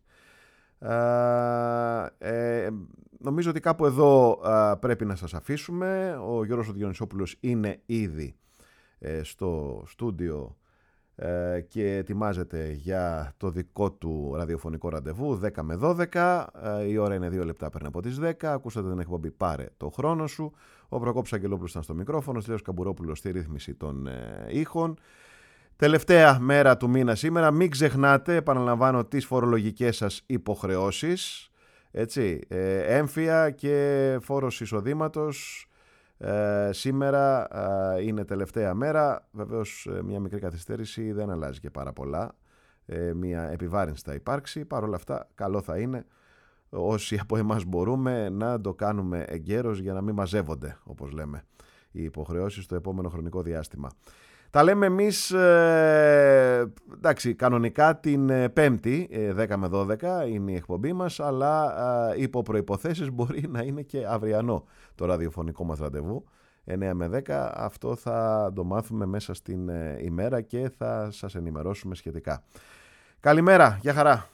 Νομίζω ότι κάπου εδώ πρέπει να σας αφήσουμε. Ο Γιώργος Διονυσόπουλος είναι ήδη στο στούντιο και ετοιμάζεται για το δικό του ραδιοφωνικό ραντεβού 10 με 12. Η ώρα είναι 2 λεπτά πριν από τις 10. Ακούσατε την εκπομπή «Πάρε το χρόνο σου». Ο Προκόπης Αγγελόπουλος ήταν στο μικρόφωνο, ο Στέλιος Καμπουρόπουλος στη ρύθμιση των ήχων. Τελευταία μέρα του μήνα σήμερα. Μην ξεχνάτε, επαναλαμβάνω, τις φορολογικές σας υποχρεώσεις. Έτσι, έμφυα και φόρος εισοδήματος. Σήμερα είναι τελευταία μέρα. Βεβαίως μια μικρή καθυστέρηση δεν αλλάζει και πάρα πολλά. Μια επιβάρυνση θα υπάρξει. Παρ' όλα αυτά καλό θα είναι όσοι από εμάς μπορούμε να το κάνουμε εγκαίρως για να μην μαζεύονται, όπως λέμε, οι υποχρεώσεις στο επόμενο χρονικό διάστημα. Τα λέμε εμείς εντάξει, κανονικά την Πέμπτη 10 με 12 είναι η εκπομπή μας, αλλά υπό προϋποθέσεις μπορεί να είναι και αυριανό το ραδιοφωνικό μας ραντεβού 9 με 10. Αυτό θα το μάθουμε μέσα στην ημέρα και θα σας ενημερώσουμε σχετικά. Καλημέρα, γεια χαρά.